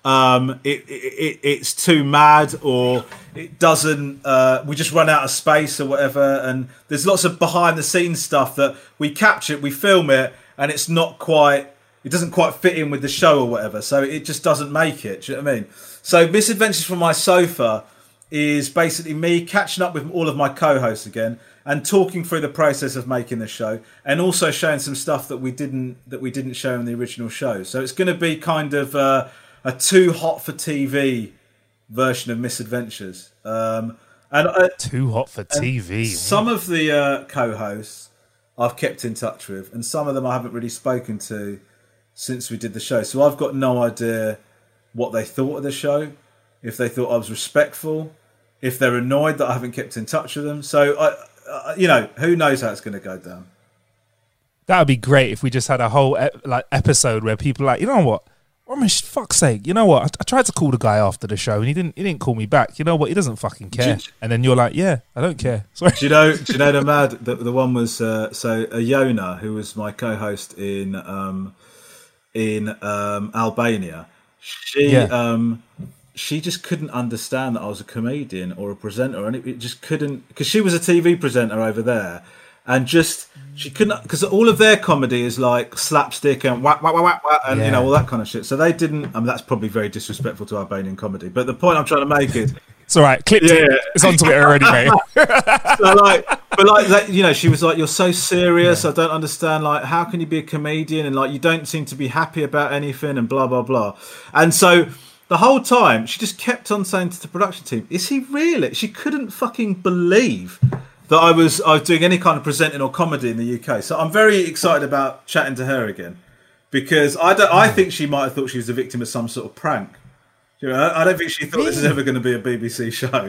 S5: it's too mad or it doesn't, we just run out of space or whatever, and there's lots of behind the scenes stuff that we capture, we film it, and it doesn't quite fit in with the show or whatever, so it just doesn't make it. Do you know what I mean? So Misadventures from My Sofa is basically me catching up with all of my co-hosts again and talking through the process of making the show, and also showing some stuff that we didn't show in the original show. So it's going to be kind of a too hot for TV version of Misadventures.
S4: Too hot for TV.
S5: Some of the co-hosts I've kept in touch with, and some of them I haven't really spoken to since we did the show. So I've got no idea what they thought of the show, if they thought I was respectful, if they're annoyed that I haven't kept in touch with them. So who knows how it's going to go down.
S4: That would be great if we just had a whole episode where people are like, you know what? Oh, fuck's sake! You know what? I tried to call the guy after the show, and he didn't call me back. You know what? He doesn't fucking care. And then you're like, yeah, I don't care. Sorry.
S5: Do you know the mad? The one was Iona, who was my co-host in Albania. She just couldn't understand that I was a comedian or a presenter, and it just couldn't, because she was a TV presenter over there. And she couldn't, because all of their comedy is like slapstick and whack, whack, whack, whack, and all that kind of shit. So they didn't. I mean, that's probably very disrespectful to Albanian comedy. But the point I'm trying to make is,
S4: it's all right. Clipped it. It's on Twitter already, mate.
S5: She was like, "You're so serious. I don't understand. Like, how can you be a comedian and like you don't seem to be happy about anything and blah blah blah." And so the whole time she just kept on saying to the production team, "Is he really?" She couldn't fucking believe that I was doing any kind of presenting or comedy in the UK. So I'm very excited about chatting to her again, because I think she might have thought she was a victim of some sort of prank. You know, I don't think she thought this is ever going to be a BBC show.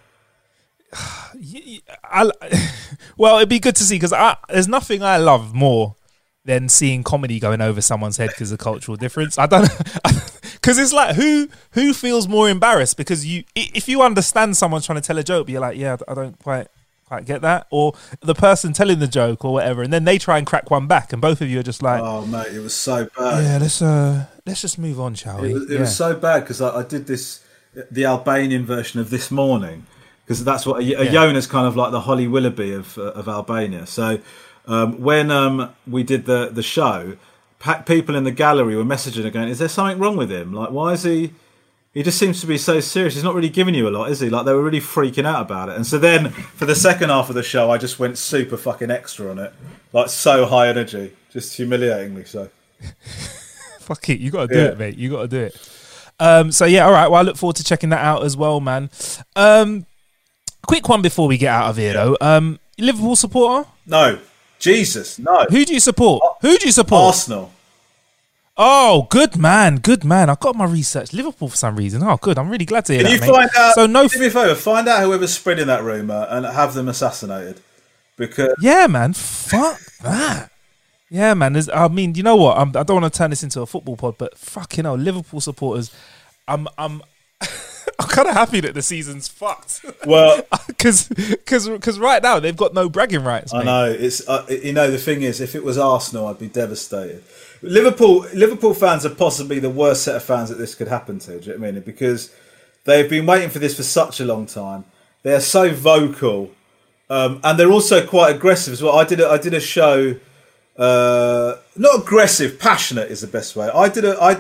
S4: Well, it'd be good to see, because there's nothing I love more than seeing comedy going over someone's head because of cultural difference. I don't, because it's like who feels more embarrassed, because if you understand someone's trying to tell a joke, but you're like, yeah, I don't quite get that, or the person telling the joke or whatever, and then they try and crack one back, and both of you are just like,
S5: oh mate, it was so bad.
S4: Yeah, let's just move on, shall we?
S5: It was so bad, because I did the Albanian version of This Morning, because that's what Iona's kind of like the Holly Willoughby of Albania. So when we did the show, people in the gallery were messaging her going, is there something wrong with him? Like, why is he just seems to be so serious. He's not really giving you a lot, is he? Like, they were really freaking out about it. And so then, for the second half of the show, I just went super fucking extra on it. Like, so high energy. Just humiliating me, so.
S4: Fuck it. You got to do it, mate. You got to do it. So, yeah, all right. Well, I look forward to checking that out as well, man. Quick one before we get out of here, though. Liverpool supporter?
S5: No. Jesus, no.
S4: Who do you support?
S5: Arsenal.
S4: Oh, good man. I got my research. Liverpool for some reason. Oh, good. I'm really glad to hear that, mate.
S5: Can you find out? So do me a favour. Find out whoever's spreading that rumour and have them assassinated. Because
S4: yeah, man. Fuck that. Yeah, man. I mean, you know what? I don't want to turn this into a football pod, but fucking hell, Liverpool supporters. I'm kind of happy that the season's fucked. Well, because right now they've got no bragging rights. Mate.
S5: I know it's the thing is, if it was Arsenal, I'd be devastated. Liverpool fans are possibly the worst set of fans that this could happen to. Do you know what I mean? Because they've been waiting for this for such a long time. They are so vocal, and they're also quite aggressive as well. I did a show. Not aggressive, passionate is the best way. I did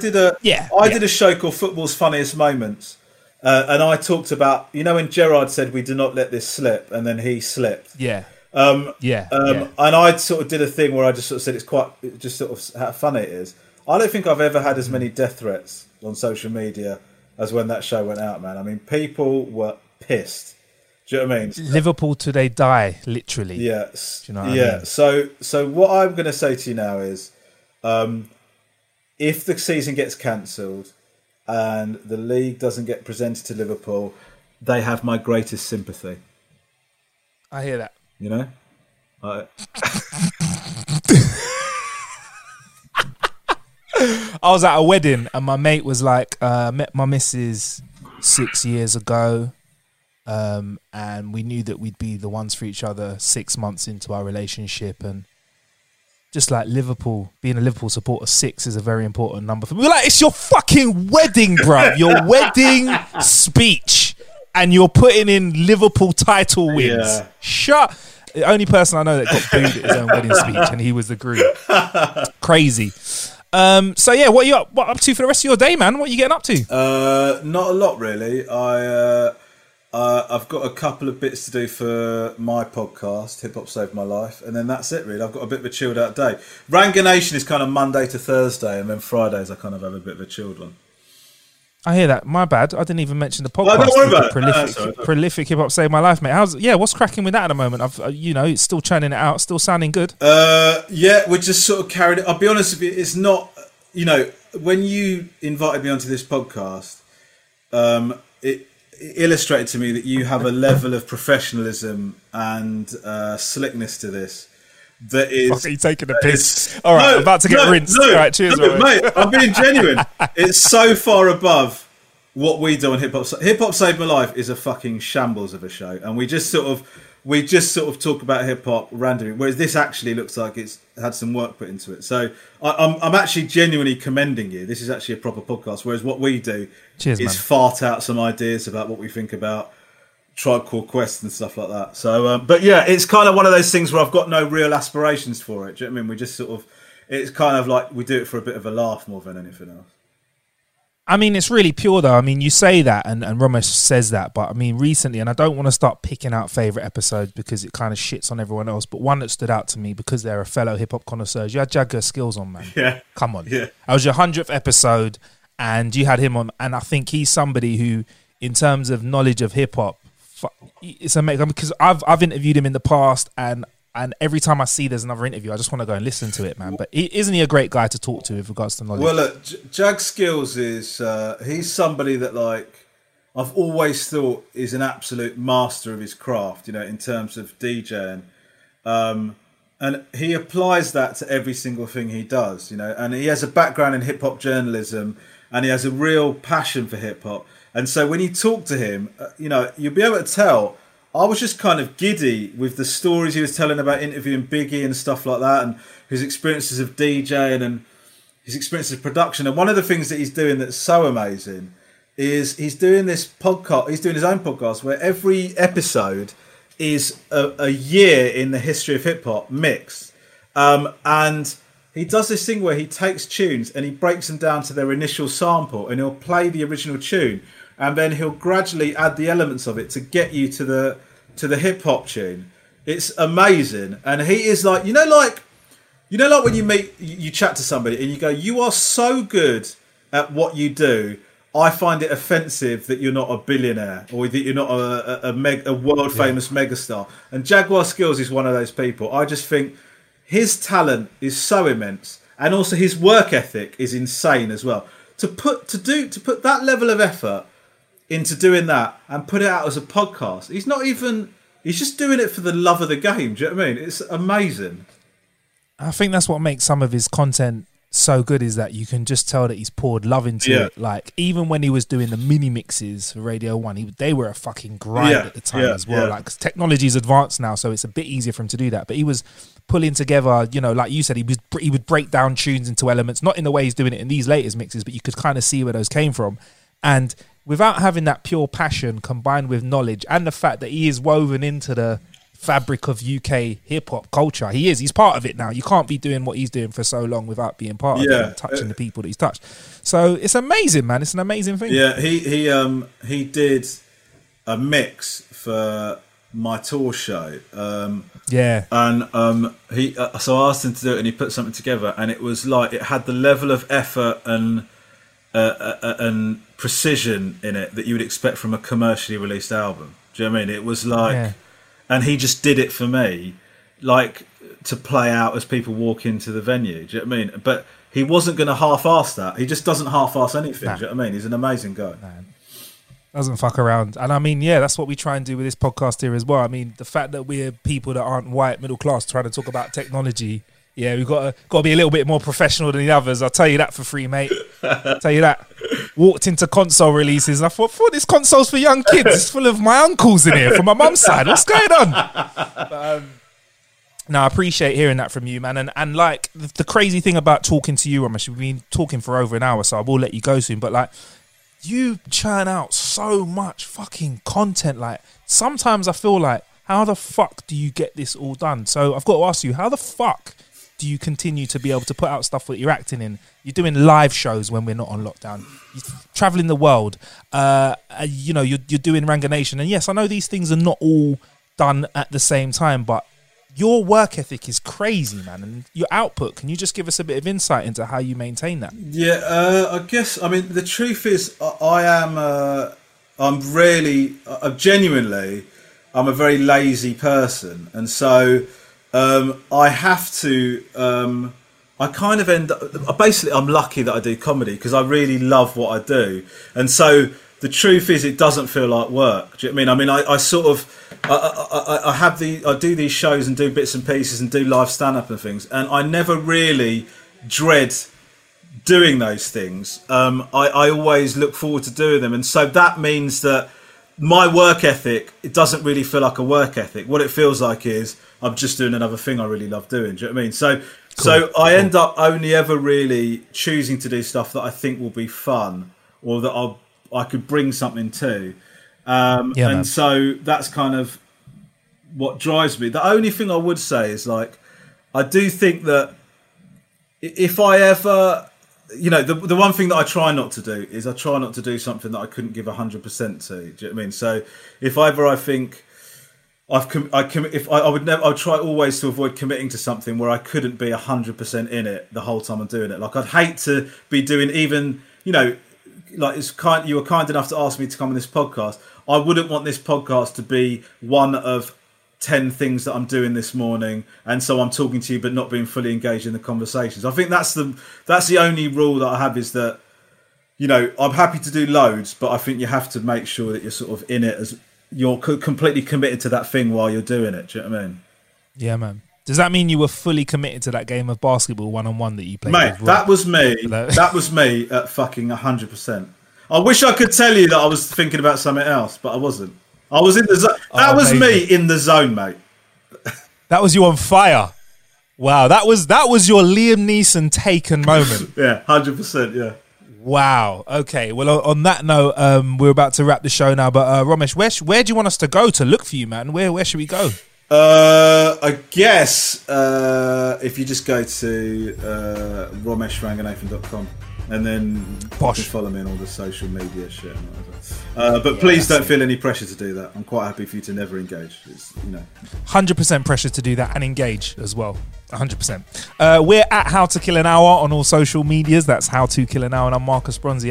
S5: a show called Football's Funniest Moments, and I talked about, you know, when Gerrard said we do not let this slip, and then he slipped. And I sort of did a thing where I just sort of said it's just sort of how funny it is. I don't think I've ever had as many death threats on social media as when that show went out, man. I mean, people were pissed. Do you know what I mean?
S4: Liverpool till they die, literally.
S5: Yes.
S4: Do you know what I mean?
S5: So what I'm going to say to you now is, if the season gets cancelled and the league doesn't get presented to Liverpool, they have my greatest sympathy.
S4: I hear that.
S5: You know?
S4: I was at a wedding and my mate was like, met my missus 6 years ago, and we knew that we'd be the ones for each other 6 months into our relationship, and just like Liverpool, being a Liverpool supporter, 6 is a very important number for me. We're like, it's your fucking wedding, bro. Your wedding speech, and you're putting in Liverpool title wins. Yeah. The only person I know that got booed at his own wedding speech, and he was the groom. Crazy. So yeah, what up to for the rest of your day, man? What are you getting up to?
S5: Not a lot, really. I've got a couple of bits to do for my podcast, Hip Hop Saved My Life, and then that's it really. I've got a bit of a chilled out day. Ranga Nation is kind of Monday to Thursday, and then Fridays I kind of have a bit of a chilled one.
S4: I hear that. My bad. I didn't even mention the podcast.
S5: Don't worry about it.
S4: Prolific Hip Hop Saved My Life, mate. What's cracking with that at the moment? It's still churning it out, still sounding good.
S5: Yeah, we just sort of carried it. I'll be honest with you, it's not, when you invited me onto this podcast, it illustrated to me that you have a level of professionalism and slickness to this that is...
S4: Fuck, are you taking a piss? All right, I'm about to get rinsed. All right, cheers,
S5: mate. I'm being genuine. It's so far above what we do on Hip Hop. Hip Hop Saved My Life is a fucking shambles of a show, and we just sort of talk about hip hop randomly, whereas this actually looks like it's had some work put into it. So I'm actually genuinely commending you. This is actually a proper podcast, whereas what we do is fart out some ideas about what we think about Tribe Called Quest and stuff like that. So, but yeah, it's kind of one of those things where I've got no real aspirations for it. Do you know what I mean? We just sort of, it's kind of like we do it for a bit of a laugh more than anything else.
S4: I mean, it's really pure though. I mean, you say that and Ramesh says that, but I mean, recently, and I don't want to start picking out favourite episodes because it kind of shits on everyone else, but one that stood out to me because they're a fellow hip-hop connoisseurs, you had Jagger Skills on, man.
S5: Yeah.
S4: Come on.
S5: Yeah.
S4: That was your 100th episode and you had him on, and I think he's somebody who, in terms of knowledge of hip-hop, it's amazing because I've interviewed him in the past and every time I see there's another interview, I just want to go and listen to it, man. But isn't he a great guy to talk to with regards to knowledge?
S5: Well, look, Jag Skills is he's somebody that like I've always thought is an absolute master of his craft, in terms of DJing, and he applies that to every single thing he does, And he has a background in hip hop journalism, and he has a real passion for hip hop. And so when you talk to him, you'll be able to tell. I was just kind of giddy with the stories he was telling about interviewing Biggie and stuff like that, and his experiences of DJing and his experiences of production. And one of the things that he's doing that's so amazing is he's doing this podcast. He's doing his own podcast where every episode is a year in the history of hip hop mixed. And he does this thing where he takes tunes and he breaks them down to their initial sample, and he'll play the original tune, and then he'll gradually add the elements of it to get you to the hip hop tune. It's amazing, and he is like like when you chat to somebody and you go, you are so good at what you do. I find it offensive that you're not a billionaire or that you're not a world famous megastar. And Jaguar Skills is one of those people. I just think his talent is so immense, and also his work ethic is insane as well. To put that level of effort into doing that and put it out as a podcast. He's just doing it for the love of the game. Do you know what I mean? It's amazing.
S4: I think that's what makes some of his content so good, is that you can just tell that he's poured love into it. Like, even when he was doing the mini mixes for Radio 1, they were a fucking grind at the time as well. Like, 'cause technology's advanced now, so it's a bit easier for him to do that. But he was pulling together, like you said, he would break down tunes into elements, not in the way he's doing it in these latest mixes, but you could kind of see where those came from. And without having that pure passion combined with knowledge and the fact that he is woven into the fabric of UK hip-hop culture, he's part of it now. You can't be doing what he's doing for so long without being part of it and touching the people that he's touched. So it's amazing, man. It's an amazing thing.
S5: Yeah, he did a mix for my tour show. And so I asked him to do it, and he put something together, and it was like it had the level of effort and precision in it that you would expect from a commercially released album. Do you know what I mean? It was like, and he just did it for me, like to play out as people walk into the venue. Do you know what I mean? But he wasn't going to half-ass that. He just doesn't half-ass anything. Do you know what I mean? He's an amazing guy.
S4: Doesn't fuck around. And I mean, that's what we try and do with this podcast here as well. I mean, the fact that we're people that aren't white, middle class, trying to talk about technology, we've got to be a little bit more professional than the others. I'll tell you that for free, mate. I'll tell you that. Walked into console releases and I thought, this console's for young kids. It's full of my uncles in here from my mum's side. What's going on? But, no, I appreciate hearing that from you, man. And like, the crazy thing about talking to you, Ramesh, we've been talking for over an hour, so I will let you go soon. But like, you churn out so much fucking content. Like, sometimes I feel like, how the fuck do you get this all done? So I've got to ask you, how the fuck do you continue to be able to put out stuff that you're acting in? You're doing live shows when we're not on lockdown. You're traveling the world. You know, you're doing Ranga Nation. And yes, I know these things are not all done at the same time, but your work ethic is crazy, man, and your output. Can you just give us a bit of insight into how you maintain that?
S5: Yeah, I guess. I mean, the truth is, I'm a very lazy person, and so I have to. I kind of end up. Basically, I'm lucky that I do comedy because I really love what I do, and so the truth is, it doesn't feel like work. Do you know what I mean? I sort of. I do these shows and do bits and pieces and do live stand-up and things, and I never really dread doing those things. I always look forward to doing them, and so that means that my work ethic, it doesn't really feel like a work ethic. What it feels like is I'm just doing another thing I really love doing. Do you know what I mean? So I end up only ever really choosing to do stuff that I think will be fun or that I could bring something to. And so that's kind of what drives me. The only thing I would say is, like, I do think that if I ever, you know, the one thing that I try not to do is I try not to do something that I couldn't give 100% to. Do you know what I mean? So if ever I think I would try always to avoid committing to something where I couldn't be 100% in it the whole time I'm doing it. Like, I'd hate to be doing even, you know, like you were kind enough to ask me to come on this podcast. I wouldn't want this podcast to be one of 10 things that I'm doing this morning, and so I'm talking to you but not being fully engaged in the conversations. I think that's the only rule that I have, is that, you know, I'm happy to do loads, but I think you have to make sure that you're sort of in it, as you're completely committed to that thing while you're doing it. Do you know what I mean? Yeah, man. Does that mean you were fully committed to that game of basketball 1-on-1 that you played? Mate, that was me. That was me at fucking 100%. I wish I could tell you that I was thinking about something else, but I wasn't. I was in the zone. That was me in the zone, mate.
S4: That was you on fire. Wow, that was your Liam Neeson Taken moment.
S5: Yeah, 100%, yeah.
S4: Wow. Okay. Well, on that note, we're about to wrap the show now. But Romesh, where do you want us to go to look for you, man? Where should we go?
S5: I guess if you just go to romeshranganathan.com and then you can follow me on all the social media shit and whatever. But please don't feel any pressure to do that. I'm quite happy for you to never engage. It's, you know,
S4: 100% pressure to do that and engage as well. 100%. We're at How to Kill an Hour on all social medias. That's How to Kill an Hour, and I'm Marcus Bronzy,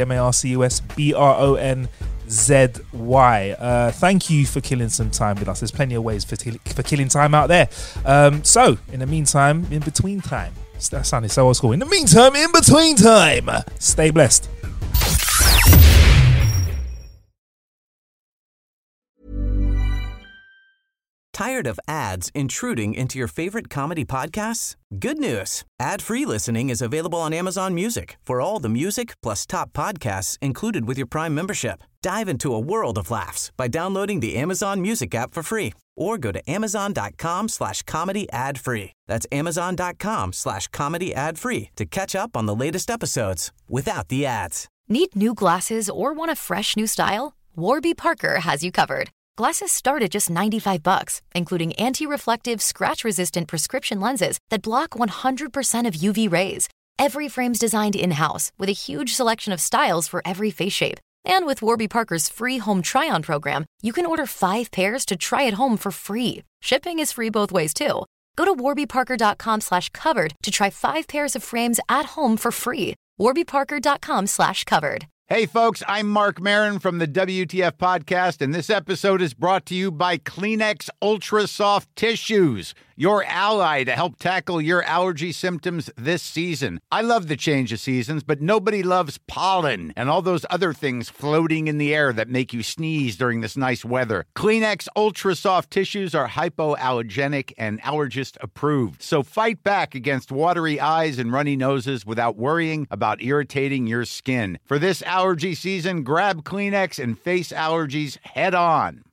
S4: MarcusBronzy. Thank you for killing some time with us. There's plenty of ways for killing time out there. So in the meantime, in between time, that sounded so old school. In the meantime, in between time, stay blessed.
S13: Tired of ads intruding into your favorite comedy podcasts? Good news. Ad-free listening is available on Amazon Music for all the music plus top podcasts included with your Prime membership. Dive into a world of laughs by downloading the Amazon Music app for free or go to amazon.com/comedy ad-free. That's amazon.com/comedy ad-free to catch up on the latest episodes without the ads.
S14: Need new glasses or want a fresh new style? Warby Parker has you covered. Glasses start at just $95, including anti-reflective, scratch-resistant prescription lenses that block 100% of UV rays. Every frame's designed in-house with a huge selection of styles for every face shape. And with Warby Parker's free home try-on program, you can order 5 pairs to try at home for free. Shipping is free both ways, too. Go to warbyparker.com/covered to try 5 pairs of frames at home for free. warbyparker.com/covered.
S15: Hey, folks, I'm Mark Maron from the WTF Podcast, and this episode is brought to you by Kleenex Ultra Soft Tissues, your ally to help tackle your allergy symptoms this season. I love the change of seasons, but nobody loves pollen and all those other things floating in the air that make you sneeze during this nice weather. Kleenex Ultra Soft Tissues are hypoallergenic and allergist approved, so fight back against watery eyes and runny noses without worrying about irritating your skin. For this allergy season, grab Kleenex and face allergies head on.